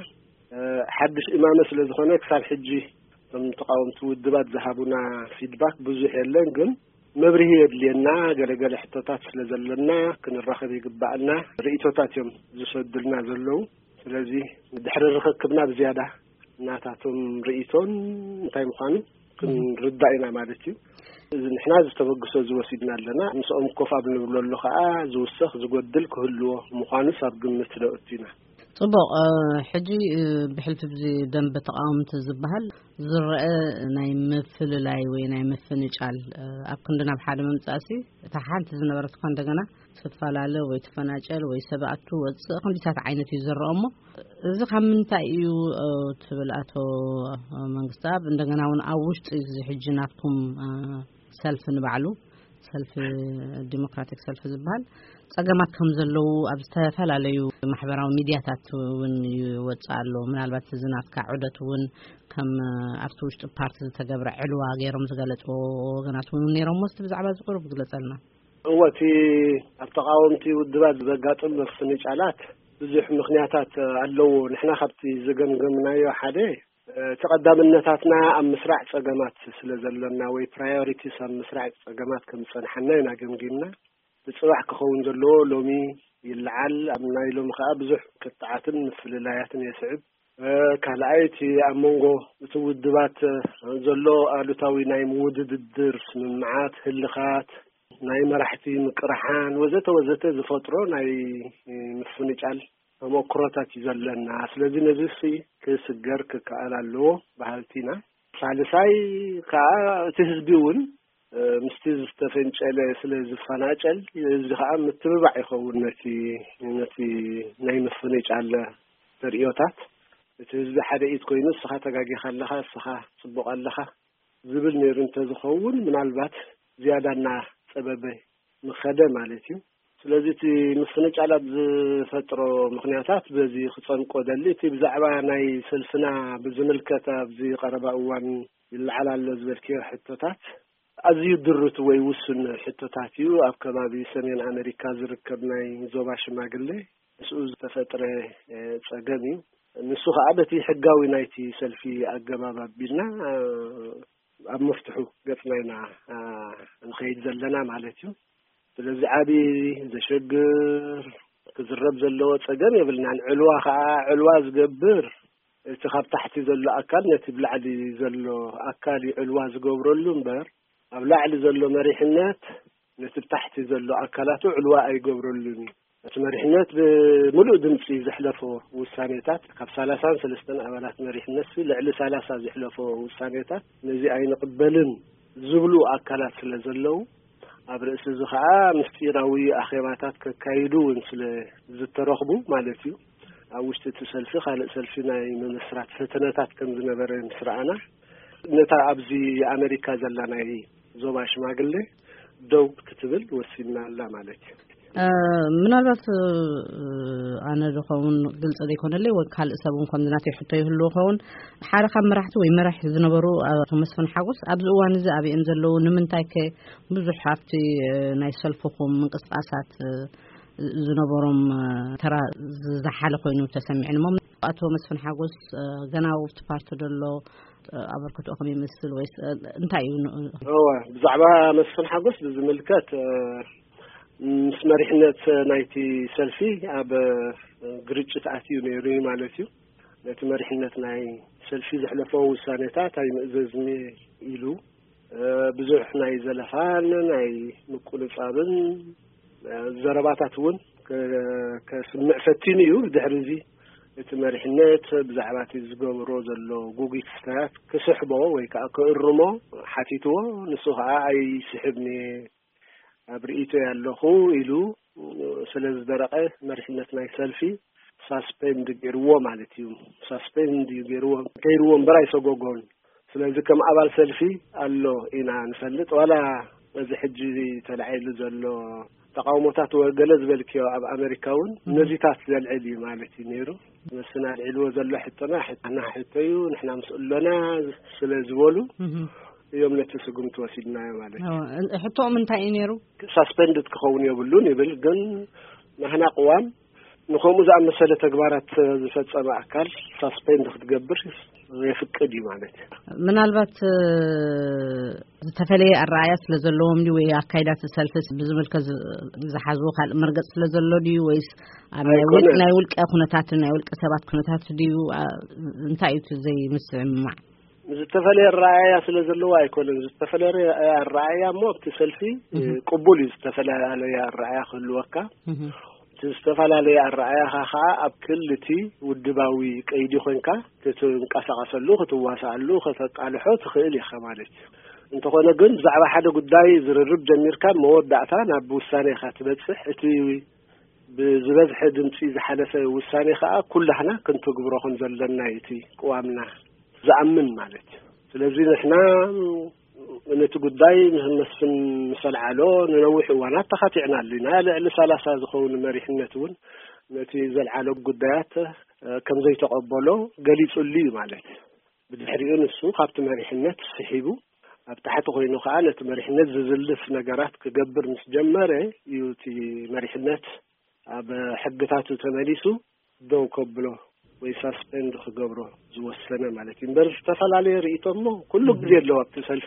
ሓድሽ እማመ ስለ ዝኾነ ክሳብ ሕጂ ከም ተቃወምቲ ውድባት ዝሃቡና ፊድባክ ብዙሕ የለን ግን መብርሂ የድልየና ገለገለ ሕቶታት ስለ ዘለና ክንራኸብ ይግባአልና ርእቶታት እዮም ዝሰድልና ዘለው ስለዚ ድሕሪ ርክክብና ብዝያዳ እናታቶም ርእቶን እንታይ ምዃኑ ክንርዳእ ኢና ማለት እዩ ንሕና ዝተበግሶ ዝወሲድና ኣለና ምስኦም ኮፍ ኣብ ንብለሉ ከዓ ዝውስኽ ዝጎድል ክህልዎ ምዃኑ ኣብ ግምት ደእቲና ጽቡቕ ሕጂ ብሕልፊ ብዚ ደንብ ተቃውምቲ ዝበሃል ዝረአ ናይ ምፍልላይ ወይ ናይ ምፍንጫል ኣብ ክንድና ብሓደ መምጻእሲ እታ ሓንቲ ዝነበረት እኳ እንደገና ትፈላለ ወይ ትፈናጨል ወይ ሰብኣቱ ወፅእ ክንዲታት ዓይነት እዩ ዝረአሞ እዚ ካብ ምንታይ እዩ ትብል ኣቶ መንግስት ኣብ እንደገና እውን ኣብ ውሽጢ እዚ ሕጂ ናትኩም ሰልፍ ንባዕሉ ሰልፍ ዲሞክራቲክ ሰልፍ ዝበሃል ጸገማት ከም ዘለው ኣብ ዝተፈላለዩ ማሕበራዊ ሚድያታት እውን ይወጽእ ኣሎ ምናልባት ዝናትካ ዑደት እውን ከም ኣብቲ ውሽጢ ፓርቲ ዝተገብረ ዕልዋ ገይሮም ዝገለጹ ወገናት እውን ነይሮም ሞስት ብዛዕባ ዝቁርብ ዝግለጸልና እወቲ ኣብ ተቃወምቲ ውድባት ዘጋጥም ምፍንጫላት ብዙሕ ምክንያታት ኣለዎ ንሕና ካብቲ ዝገምገምናዮ ሓደ ተቀዳምነታትና ኣብ ምስራዕ ጸገማት ስለ ዘለና ወይ ፕራዮሪቲስ ኣብ ምስራዕ ጸገማት ከም ጸንሐና ኢና ገምጊምና ብጽባሕ ክኸውን ዘሎ ሎሚ ይልዓል ኣብ ናይ ሎሚ ከዓ ብዙሕ ቅጥዓትን ምፍልላያትን የስዕብ ካልኣይቲ ኣብ መንጎ እቲ ውድባት ዘሎ ኣሉታዊ ናይ ውድድር ስምምዓት ህልኻት ናይ መራሕቲ ምቅራሓን ወዘተ ወዘተ ዝፈጥሮ ናይ ምፍንጫል ተሞክሮታት እዩ ዘለና ስለዚ ነዚ ክስገር ክከኣል ኣለዎ ባህልቲና ሳልሳይ ከዓ እቲ ህዝቢ እውን ምስቲ ዝተፈንጨለ ስለ ዝፈናጨል እዚ ከዓ ምትብባዕ ይኸውን ነቲ ናይ ምፍንጫል ርእዮታት እቲ ህዝቢ ሓደ ኢት ኮይኑ ስኻ ተጋጊኻ ኣለኻ ስኻ ጽቡቕ ኣለኻ ዝብል ነይሩ እንተዝኸውን ምናልባት ዝያዳና ፀበበ ምኸደ ማለት እዩ ስለዚህ እቲ ምስንጫላት ዝፈጥሮ ምክንያታት በዚ ክፀንቆ ደሊ እቲ ብዛዕባ ናይ ሰልፍና ብዝምልከት ኣብዚ ቀረባ እዋን ይለዓላሎ ዝበልክዮ ሕቶታት ኣዝዩ ድርቱ ወይ ውስን ሕቶታት እዩ ኣብ ከባቢ ሰሜን ኣሜሪካ ዝርከብ ናይ ዞባ ሽማግሌ ንሱ ዝተፈጥረ ፀገም እዩ ንሱ ከዓ በቲ ሕጋዊ ናይቲ ሰልፊ ኣገባብ ኣቢልና ኣብ መፍትሑ ገፅናይና ንኸይድ ዘለና ማለት እዩ ስለዚ ዓቢ ዘሸግር ክዝረብ ዘለዎ ፀገም የብልናን ዕልዋ ከዓ ዕልዋ ዝገብር እቲ ካብ ታሕቲ ዘሎ ኣካል ነቲ ብላዕሊ ዘሎ ኣካል ዕልዋ ዝገብረሉ እምበር ኣብ ላዕሊ ዘሎ መሪሕነት ነቲ ታሕቲ ዘሎ ኣካላቱ ዕልዋ ኣይገብረሉን እቲ መሪሕነት ብሙሉእ ድምፂ ዘሕለፎ ውሳኔታት ካብ 33 ኣባላት መሪሕነት ልዕሊ 30 ዘሕለፎ ውሳኔታት ነዚ ኣይንቕበልን ዝብሉ ኣካላት ስለ ዘለው ኣብ ርእሲ እዚ ከዓ ምስጢራዊ ኣኼባታት ከካይዱ ስለ ዝተረኽቡ ማለት እዩ ኣብ ውሽጢ እቲ ሰልፊ ካልእ ሰልፊ ናይ ምምስራት ፈተነታት ከም ዝነበረ ምስራኣና ነታ ኣብዚ ኣሜሪካ ዘላ ናይ ዞባ ሽማግሌ ደው ክትብል ወሲና ኣላ ማለት እዩ ምናልባት ኣነ ዝኸውን ግልጽ ዘይኮነለይ ወይ ካልእ ሰብ እንኳን ዝናተይ ሕቶ ይህልዎ ኸውን ሓደ ካብ መራሕቲ ወይ መራሒ ዝነበሩ ኣቶ መስፍን ሓጎስ ኣብዚ እዋን እዚ ኣብኦም ዘለዉ ንምንታይ ከ ብዙሕ ኣብቲ ናይ ሰልፍኹም ምንቅስቃሳት ዝነበሮም ተራ ዝሓለ ኮይኑ ተሰሚዕንሞም ኣቶ መስፍን ሓጎስ ገና ኣብቲ ፓርቲ ደሎ ኣበርክትኦ ከም ይመስል ወይስ እንታይ እዩ ብዛዕባ መስፍን ሓጎስ ብዝምልከት ምስ መሪሕነት ናይቲ ሰልፊ ኣብ ግርጭት ኣትዩ ነይሩ ማለት እዩ ነቲ መሪሕነት ናይ ሰልፊ ዘሕለፎ ውሳኔታት ኣይምእዘዝኒ ኢሉ ብዙሕ ናይ ዘለፋን ናይ ምቁልጻብን ዘረባታት እውን ከስምዕ ፈቲኑ እዩ ድሕሪ እዚ እቲ መሪሕነት ብዛዕባ እቲ ዝገብሮ ዘሎ ጉጉይትታት ክስሕቦ ወይ ከዓ ክእርሞ ሓቲትዎ ንሱ ከዓ ኣይስሕብኒ ኣብ ርእይቶ ያለኹ ኢሉ ስለ ዝደረቐ መሪሕነት ናይ ሰልፊ ሳስፔንድ ገይርዎ ማለት እዩ ሳስፔንድ ገይርዎ ገይርዎ እምበር ኣይሰጎጎን ስለዚ ከም ኣባል ሰልፊ ኣሎ ኢና ንፈልጥ ዋላ እዚ ሕጂ ተላዒሉ ዘሎ ተቃውሞታት ወገለ ዝበልክዮ ኣብ ኣሜሪካ እውን ነዚታት ዘልዕል እዩ ማለት እዩ ነይሩ መስና ልዕልዎ ዘሎ ሕቶና ሕትና ሕቶዩ ንሕና ምስእሎና ስለ ዝበሉ يوم نتسقم توسيدنا ማለት ሕቶኦም እንታይ እዩ ነይሩ ሳስፔንድድ ክኸውን የብሉን ይብል ግን ንሕና ቁዋም ንኸምኡ ዝኣመሰለ ተግባራት ዝፈጸመ ኣካል ሳስፔንድ ክትገብር የፍቅድ እዩ ማለት ምናልባት ዝተፈለየ ኣረኣያ ስለ ዘለዎም ዲ ወይ ኣካይዳት ሰልፍስ ብዝምልከት ዝሓዝዎ ካልእ መርገጽ ስለ ዘሎ ዲ ወይስ ናይ ውልቀ ኩነታት ናይ ውልቀ ሰባት ኩነታት ድዩ እንታይ እዩ ዘይምስማዕ ዝተፈለየ ኣረኣያ ስለ ዘለዎ ኣይኮነን ዝተፈለየ ኣረኣያ ሞ ኣብቲ ሰልፊ ቅቡል እዩ ዝተፈለየ ኣረኣያ ክህልወካ ዝተፈላለዩ ኣረኣያ ከዓ ኣብ ክልቲ ውድባዊ ቀይዲ ኮይንካ ክትንቀሳቀሰሉ ክትዋሳሉ ከተቃልሖ ትኽእል ኢኻ ማለት እዩ እንተኾነ ግን ብዛዕባ ሓደ ጉዳይ ዝርርብ ጀሚርካ መወዳእታ ናብ ውሳኔ ኢኻ ትበፅሕ እቲ ብዝበዝሐ ድምፂ ዝሓለፈ ውሳኔ ከዓ ኩላህና ክንትግብሮ ከም ዘለና እቲ ቅዋምና ዝኣምን ማለት ስለዚ ንሕና ነቲ ጉዳይ መስፍን መስልዓሎ ንነዊሕ እዋናት ተኻቲዕና ኣለና ልዕሊ 30 ዝኸውን መሪሕነት እውን ነቲ ዘልዓሎ ጉዳያት ከም ዘይተቐበሎ ገሊጹሉ ማለት ብድሕሪኡ ንሱ ካብቲ መሪሕነት ስሒቡ ኣብ ታሕቲ ኮይኑ ከዓ ነቲ መሪሕነት ዝዝልፍ ነገራት ክገብር ምስ ጀመረ እዩ እቲ መሪሕነት ኣብ ሕግታቱ ተመሊሱ ደው ከብሎ ወይ ሳስፔንድ ክገብሮ ዝወሰነ ማለት እዩ እምበር ዝተፈላለዩ ርእይቶሞ ኩሉ ግዜ ኣለዎ ኣብቲ ሰልፊ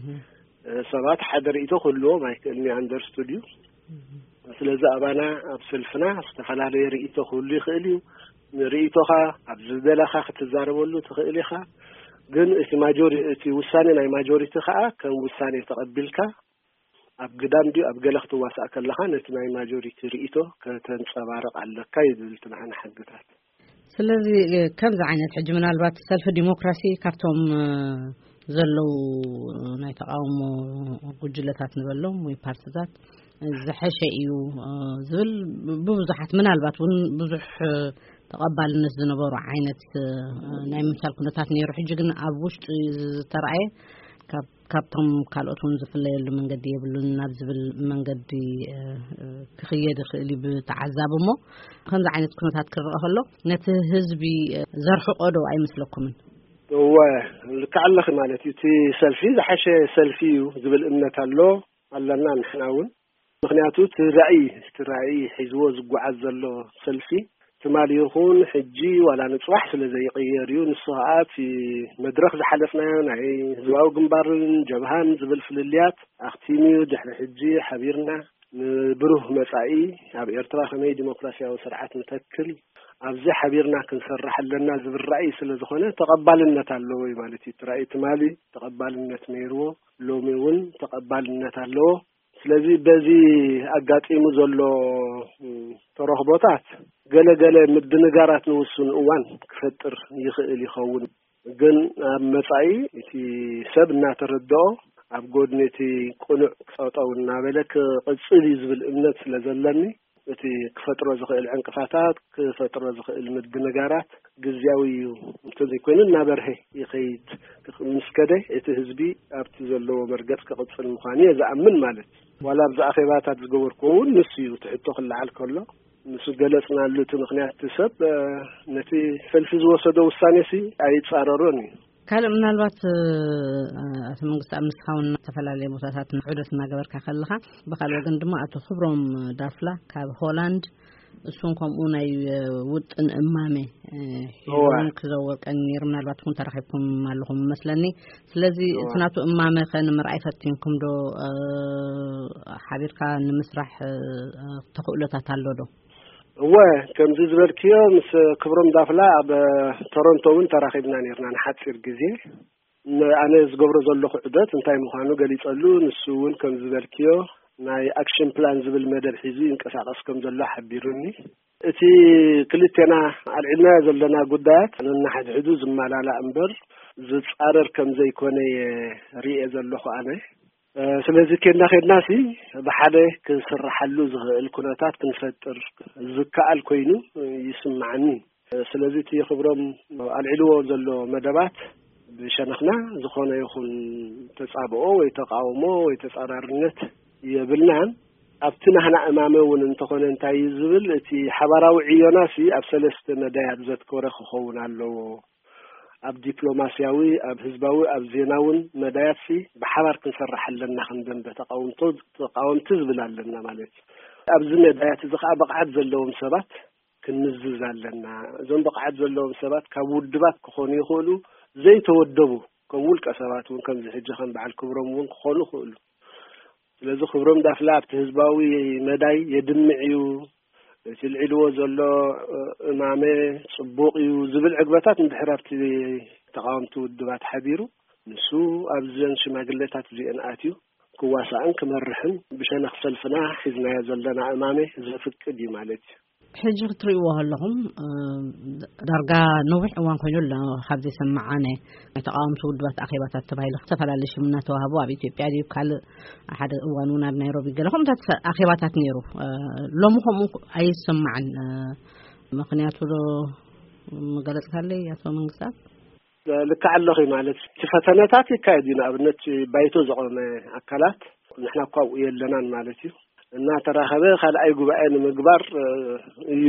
ሰባት ሓደ ርእይቶ ክህልዎ ማይክእልኒ ኣንደርስቱድ እዩ ስለዚ ኣባና ኣብ ሰልፍና ዝተፈላለዩ ርእይቶ ክህሉ ይኽእል እዩ ንርእይቶኻ ኣብ ዝደለኻ ክትዛረበሉ ትኽእል ኢኻ ግን እቲ ውሳኔ ናይ ማጆሪቲ ከዓ ከም ውሳኔ ተቐቢልካ ኣብ ግዳም ድዩ ኣብ ገለ ክትዋሳእ ከለኻ ነቲ ናይ ማጆሪቲ ርእይቶ ከተንፀባርቕ ኣለካ ይብል እቲ ንዓና ሕግታት ስለዚ ከምዚ ዓይነት ሕጂ ምናልባት ሰልፊ ዲሞክራሲ ካብቶም ዘለው ናይ ተቃውሞ ጉጅለታት ንበሎም ወይ ፓርቲታት ዝሐሸ እዩ ዝብል ብብዙሓት ምናልባት እውን ብዙሕ ተቐባልነት ዝነበሩ ዓይነት ናይ ምሳል ኩነታት ነይሩ ሕጂ ግን ኣብ ውሽጢ ዝተረኣየ ካብ ካብቶም ካልኦቱን ዝፍለየሉ መንገዲ የብሉን ናብ ዝብል መንገዲ ክኽየድ ክእል ብተዓዛብ እሞ ከምዚ ዓይነት ኩነታት ክርአ ከሎ ነቲ ህዝቢ ዘርሕቆዶ ኣይመስለኩምን ልክዓለኺ ማለት እዩ እቲ ሰልፊ ዝሓሸ ሰልፊ እዩ ዝብል እምነት ኣለና ንሕና እውን ምክንያቱ እቲ ራእይ ሒዝዎ ዝጓዓዝ ዘሎ ሰልፊ ትማሊ ይኹን ሕጂ ዋላ ንፅባሕ ስለ ዘይቀየር እዩ ንሱ ከዓ እቲ መድረክ ዝሓለፍናዮ ናይ ህዝባዊ ግንባርን ጀብሃን ዝብል ፍልልያት ኣኽቲምዩ ድሕሪ ሕጂ ሓቢርና ንብሩህ መጻኢ ኣብ ኤርትራ ከመይ ዲሞክራሲያዊ ስርዓት ንተክል ኣብዚ ሓቢርና ክንሰርሕ ኣለና ዝብል ራእይ ስለ ዝኾነ ተቐባልነት ኣለዎ ማለት እዩ ራእይ ትማሊ ተቐባልነት ነይርዎ ሎሚ እውን ተቐባልነት ኣለዎ ስለዚ በዚ ኣጋጢሙ ዘሎ ተረኽቦታት ገለገለ ምድንጋራት ንውሱን እዋን ክፈጥር ይኽእል ይኸውን ግን ኣብ መጻኢ እቲ ሰብ እናተረድኦ ኣብ ጎድኒ እቲ ቁኑዕ ክጸውጠው እናበለ ክቕጽል ዝብል እምነት ስለ ዘለኒ እቲ ክፈጥሮ ዝኽእል ዕንቅፋታት ክፈጥሮ ዝኽእል ምድንጋራት ግዝያዊ እዩ እንተዘይኮይኑ እናበርሀ ይኸይድ ምስከደ እቲ ህዝቢ ኣብቲ ዘለዎ መርገጽ ክቕጽል ምዃኑ የዝኣምን ማለት ዋላ ብዛ ኣኼባታት ዝገበርክዎ እውን ንሱ እዩ ትሕቶ ክለዓል ከሎ ንሱ ገለጽናሉ እቲ ምክንያት ሰብ ነቲ ሰልፊ ዝወሰዶ ውሳኔሲ ኣይጻረሮን እዩ ካልእ ምናልባት ኣቶ መንግስቲ ኣብ ምስኻውን ተፈላለየ ቦታታት ዑደት እናገበርካ ከለኻ ብካልእ ወገን ድማ ኣቶ ክብሮም ዳፍላ ካብ ሆላንድ እሱን ከምኡ ናይ ውጥን እማሜ ሂሩን ክዘወቀን ነይሩ ምናልባት ኩን ተራኺብኩም ኣለኹም መስለኒ ስለዚ ትናቱ እማሜ ከንምርኣይ ፈቲንኩም ዶ ሓቢርካ ንምስራሕ ተኽእሎታት ኣሎ ዶ ከምዚ ዝበልክዮ ምስ ክብሮም ዳፍላ ኣብ ቶሮንቶ እውን ተራኺብና ነርና ንሓፂር ግዜ ኣነ ዝገብሮ ዘለኹ ዑደት እንታይ ምዃኑ ገሊጸሉ ንሱ እውን ከምዚ ዝበልክዮ ናይ ኣክሽን ፕላን ዝብል መደብ ሒዙ ይንቀሳቐስ ከም ዘሎ ሓቢሩኒ እቲ ክልቴና ኣልዒልና ዘለና ጉዳያት ነናሕድሕዱ ዝመላላእ እምበር ዝጻረር ከም ዘይኮነ ርኤ ዘለኹ ኣነ ስለዚ ከድናሲ ብሓደ ክስራሓሉ ዝኽእል ኩነታት ክንፈጥር ዝከኣል ኮይኑ ይስማዓኒ ስለዚ እቲ ክብሮም ኣልዒልዎ ዘሎ መደባት ብሸነኽና ዝኾነ ይኹን ተጻብኦ ወይ ተቃውሞ ወይ ተጻራርነት የብልናን ኣብቲ ናህና እማመ እውን እንተኾነ እንታይ ዝብል እቲ ሓባራዊ ዕዮናሲ ኣብ ሰለስተ መዳያት ዘትኮረ ክኸውን ኣለዎ ኣብ ዲፕሎማሲያዊ ኣብ ህዝባዊ ኣብ ዜናውን መዳያሲ ብሓባር ክንሰርሕ ኣለና ክንደንበ ተቃወምቲ ዝብል ኣለና ማለት ኣብዚ መዳያት እዚ ከዓ ብቕዓት ዘለዎም ሰባት ክንምዝዝ ኣለና እዞም ብቕዓት ዘለዎም ሰባት ካብ ውድባት ክኾኑ ይኽእሉ ዘይተወደቡ ከም ውልቀ ሰባት እውን ከምዚ ሕጂ ከም በዓል ክብሮም እውን ክኾኑ ይኽእሉ ስለዚ ክብሮም ዳፍላ ኣብቲ ህዝባዊ መዳይ የድምዕ እዩ እቲ ልዕልዎ ዘሎ እማሜ ጽቡቕ እዩ ዝብል ዕግበታት እንድሕር ኣብቲ ተቃወምቲ ውድባት ሓቢሩ ንሱ ኣብዘን ሽማግሌታት እዚአን ኣትዩ ክዋሳእን ክመርሕን ብሸነኽ ሰልፍና ሒዝናዮ ዘለና እማሜ ዘፍቅድ እዩ ማለት እዩ ሕጂ ክትርእይዎ ኣለኹም ዳርጋ ነዊሕ እዋን ኮይኑ ኣሎ ካብዚ ሰማዓነ ተቃወምቲ ውድባት ኣኼባታት ተባሂሉ ዝተፈላለዩ ሽም እናተዋህቡ ኣብ ኢትዮጵያ ድዩ ካልእ ሓደ እዋን እውን ኣብ ናይሮቢ ገለኹም ኣኼባታት ነይሩ ሎሚ ከምኡ ኣይሰማዕን ምክንያቱ መገለጽ ካለይ ኣቶ መንግስታት ልክዓለኺ ማለት እቲ ፈተነታት ይካየድ እዩ ንኣብነት ባይቶ ዘቆመ ኣካላት ንሕና እኳ ኣብኡ የለናን ማለት እዩ እናተራኸበ ካልኣይ ጉባኤ ንምግባር እዩ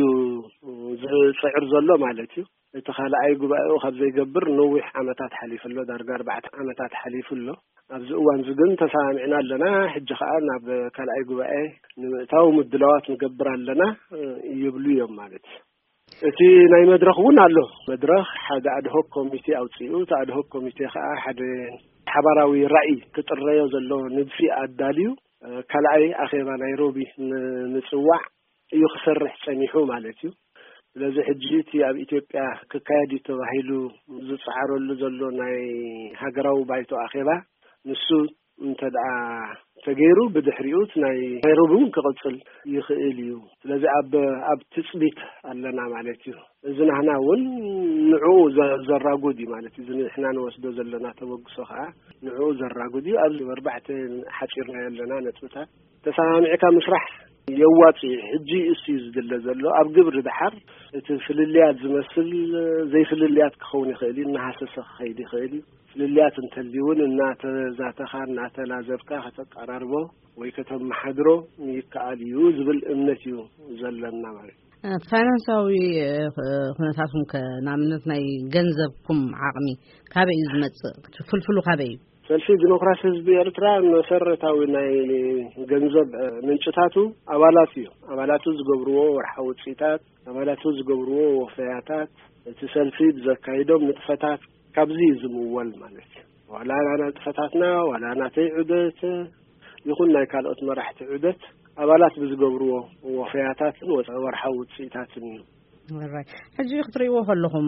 ዝፅዕር ዘሎ ማለት እዩ እቲ ካልኣይ ጉባኤኡ ካብ ዘይገብር ነዊሕ ዓመታት ሓሊፉሎ ዳርጋ 4 ዓመታት ሓሊፉሎ ኣብዚ እዋን ግን ተሰማሚዕና ኣለና ሕጂ ከዓ ናብ ካልኣይ ጉባኤ ንምእታው ምድላዋት ንገብር ኣለና ይብሉ እዮም ማለት እዩ እቲ ናይ መድረኽ እውን ኣሎ መድረኽ ሓደ ኣድሆክ ኮሚቴ ኣውፅኡ እቲ ኣድሆክ ኮሚቴ ከዓ ሓደ ሓባራዊ ራእይ ክጥረዮ ዘሎ ንድፊ ኣዳልዩ ካልኣይ ኣኼባ ናይሮቢ ንጽዋዕ እዩ ክሰርሕ ጸኒሑ ማለት እዩ ስለዚ ሕጂ እቲ ኣብ ኢትዮጵያ ክካየድ ተባሂሉ ዝጽዓረሉ ዘሎ ናይ ሃገራዊ ባይቶ ኣኼባ ንሱ እንተደኣ ተገይሩ ብድሕሪኡት ናይ ናይሮቢ እውን ክቕጽል ይኽእል እዩ ስለዚ ኣብ ትጽቢት ኣለና ማለት እዩ እዚ ናህና እውን ንዕኡ ዘራጉድ እዩ ማለት እዩ እዚ ንሕና ንወስዶ ዘለና ተበግሶ ከዓ ንዕኡ ዘራጉድ እዩ ኣብዚ 4 ሓፂርና ኣለና ነጥብታት ተሰማሚዕካ ምስራሕ يواتي حجي اسيز دلزلو اب قبر دحر تفلليات زمسل زي فلليات كخوني خيلي نحاسس خيدي خيلي فلليات انتليون النات ذاتها النات لازبكا تقرربو ወይ ከተም ማሕድሮ ይካአልዩ ዝብል እምነት እዩ ዘለና ማለት ፋይናንሳዊ ሁነታቱን ከናምነት ናይ ገንዘብኩም ዓቅሚ ካበይ ዝመጽእ ፍልፍሉ ካበይ ሰልፊ ዲሞክራሲ ህዝቢ ኤርትራ መሰረታዊ ናይ ገንዘብ ምንጭታቱ አባላቱ ዝገብርዎ ወርሓዊ ውጽኢታት አባላቱ ዝገብርዎ ወፈያታት እቲ ሰልፊ ዘካይዶም ንጥፈታት ካብዚ ዝምወል ማለት ዋላ ንጥፈታትና ዋላ ናተይ ዑደት يكون ناي كالوت مراحت عدت أبالات بزجبروا وفياتات وورحة وتصيتات منه. حجي يختريوه لهم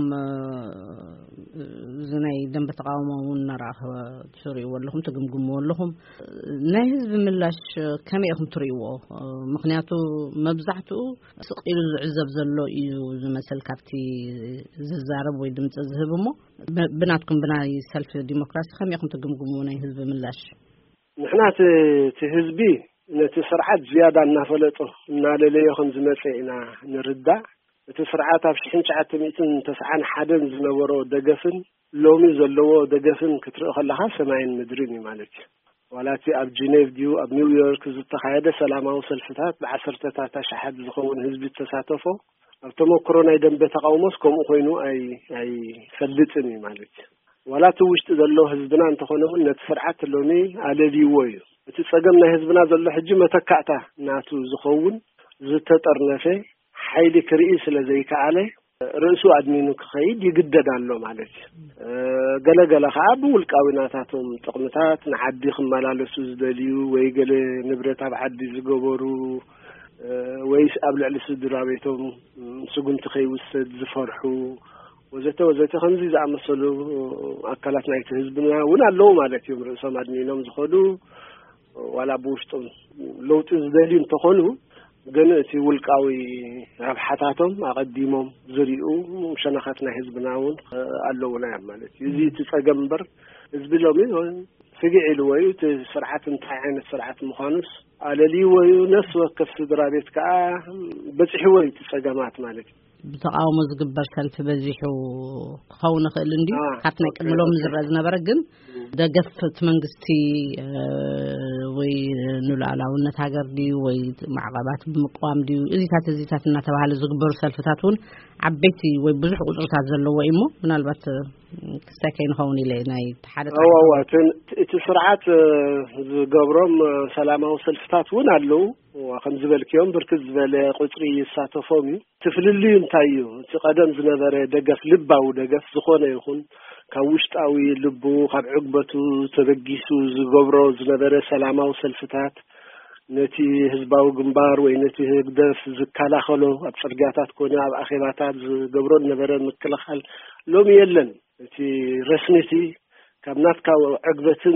زناي دم بتقاوموا ونراه تشريوه لهم تجمجموا لهم ناهز بملاش كم يأخذ تريوه مقنعته مبزعته سقيل العزب زلوا يو مثل كابتي ززارب ويدم تزهبهم بناتكم بناي سلف ديمقراطي كم يأخذ تجمجموا ناهز بملاش نحن تهزبي نتسرعات زيادة نفلته ناللي يخن زمسينا نردع تسرعات بشحن شعات ميتين تسعان حدن زنورو دقفن لومي زلوو دقفن كترو خلها سماين مدريني مالك ولاتي اب جنيف ديو اب نيويورك زتخايدة سلامة وسلفتات بعسرتات شحاد زخون هزبي تساتفو اب تموكرونا يدن بتقاوموس كوم اخوينو اي فلتني مالك ولا توشت ذلو هزبنا انتخونه نتسرعات اللوني على ديويو تتصقمنا هزبنا ذلو حجي متكعتا ناتو زخون زتطرنفه حيدي كرئيس لزيك عليه رئيسو ادمينو كخيد يقدد عنه معلش قلقل خعب والقاويناتاتهم تقمتات نعدي خمالالسو زدليو ويقل نبرتا بعدي زقبورو ويس قبل على سدرابيتهم سقون تخي وسد زفرحو وزته خمزي زعمسلو أكلات نايت حزبنا ونا لو مالك يوم رئيسهم ادمينهم زخدو ولا بوشتم لو تزدلين تخونو جنتي والقاوي ربحاتهم أقدمهم زريقو شنختنا حزبناون قالوا ولا مالك يزي تسجمبر حزب لومين فجع الوي تسرعات انتعين سرعات مخانس على لي ونفس وقف درابيت كا بس حوي تسجمات مالك بتقاوم زقبر سلف بزيحو خون خلندي حتى نكملهم زرزنا برجن دقفت منقستي وي نلعلاونا تاجر دي وي معقبات بمقام دي إزيتات الناتبه زقبر سلفتاتون عبيتي وي بزح قطرات زلوا ويمو من البت كستاكين خوني لنا يتحدث تسرعات زقبرهم سلامة وسلفتاتون علو وخمس بالك يوم بركز بال قطري ساتفومي تفللي انتايو تقدم زنبره دقف لبا ودقف زخونه يكون كوشتاوي لبو خاب عقبته تبقيسو زقبرو زنبره سلامة وسلفتات نتي هزباو جنبار وينتي هقدر زكالا خلو أبصرجاتات كوني أب أخيباتات زقبرو نبره متكلخل لوم يلن نتي رسمتي كابنات كاو عقبتن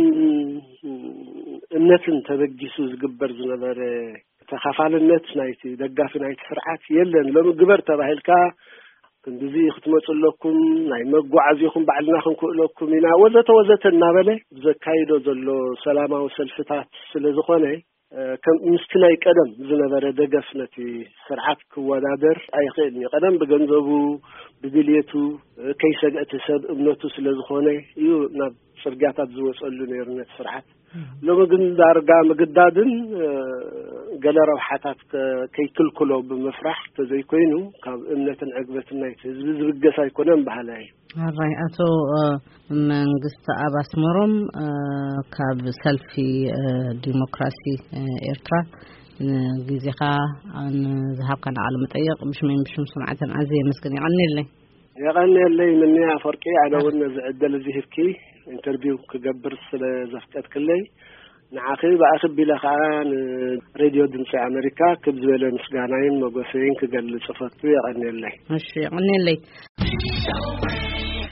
النتن تبقيسو زقبر زنبره تخافال النت نايتي دقاف نايت فرعات يلن لوم جبر تباهلكا كندزي ختمت لكم ناي مقعزيكم بعلناكم كلكم هنا وزت النابله زكايدو زلو سلامة وسلفتات سلازخونه كم مستناي قدم زنبره دقفنتي سرعات كوادر اي خيلني قدم بجنزبو بدليتو كيسجأت سب ابنته سلازخونه يو ناب سرقاتات زوصلو نيرنت سرعات لو مجن دارجا مجدادن قال روحاتات كي كلكلو بمفرح تزي كوينو كاب امنة عقبتنا يتزبز بقصا يكونن بحالاي الرأي أتو من قصة أباس مرم كاب سلفي ديمقراسي إرترا جزيقا أن ذهب كان على متأيق مش سمعة عزية مسكن يغني اللي مني فرقي على ولنا زعدل زهفكي انترفيو كجبر زفتات كلي نعاقب بأخذ بلا خان راديو دمسي أمريكا كبز ولا مسجانين مقصين كجل صفاتي يغني اللي مش يغني اللي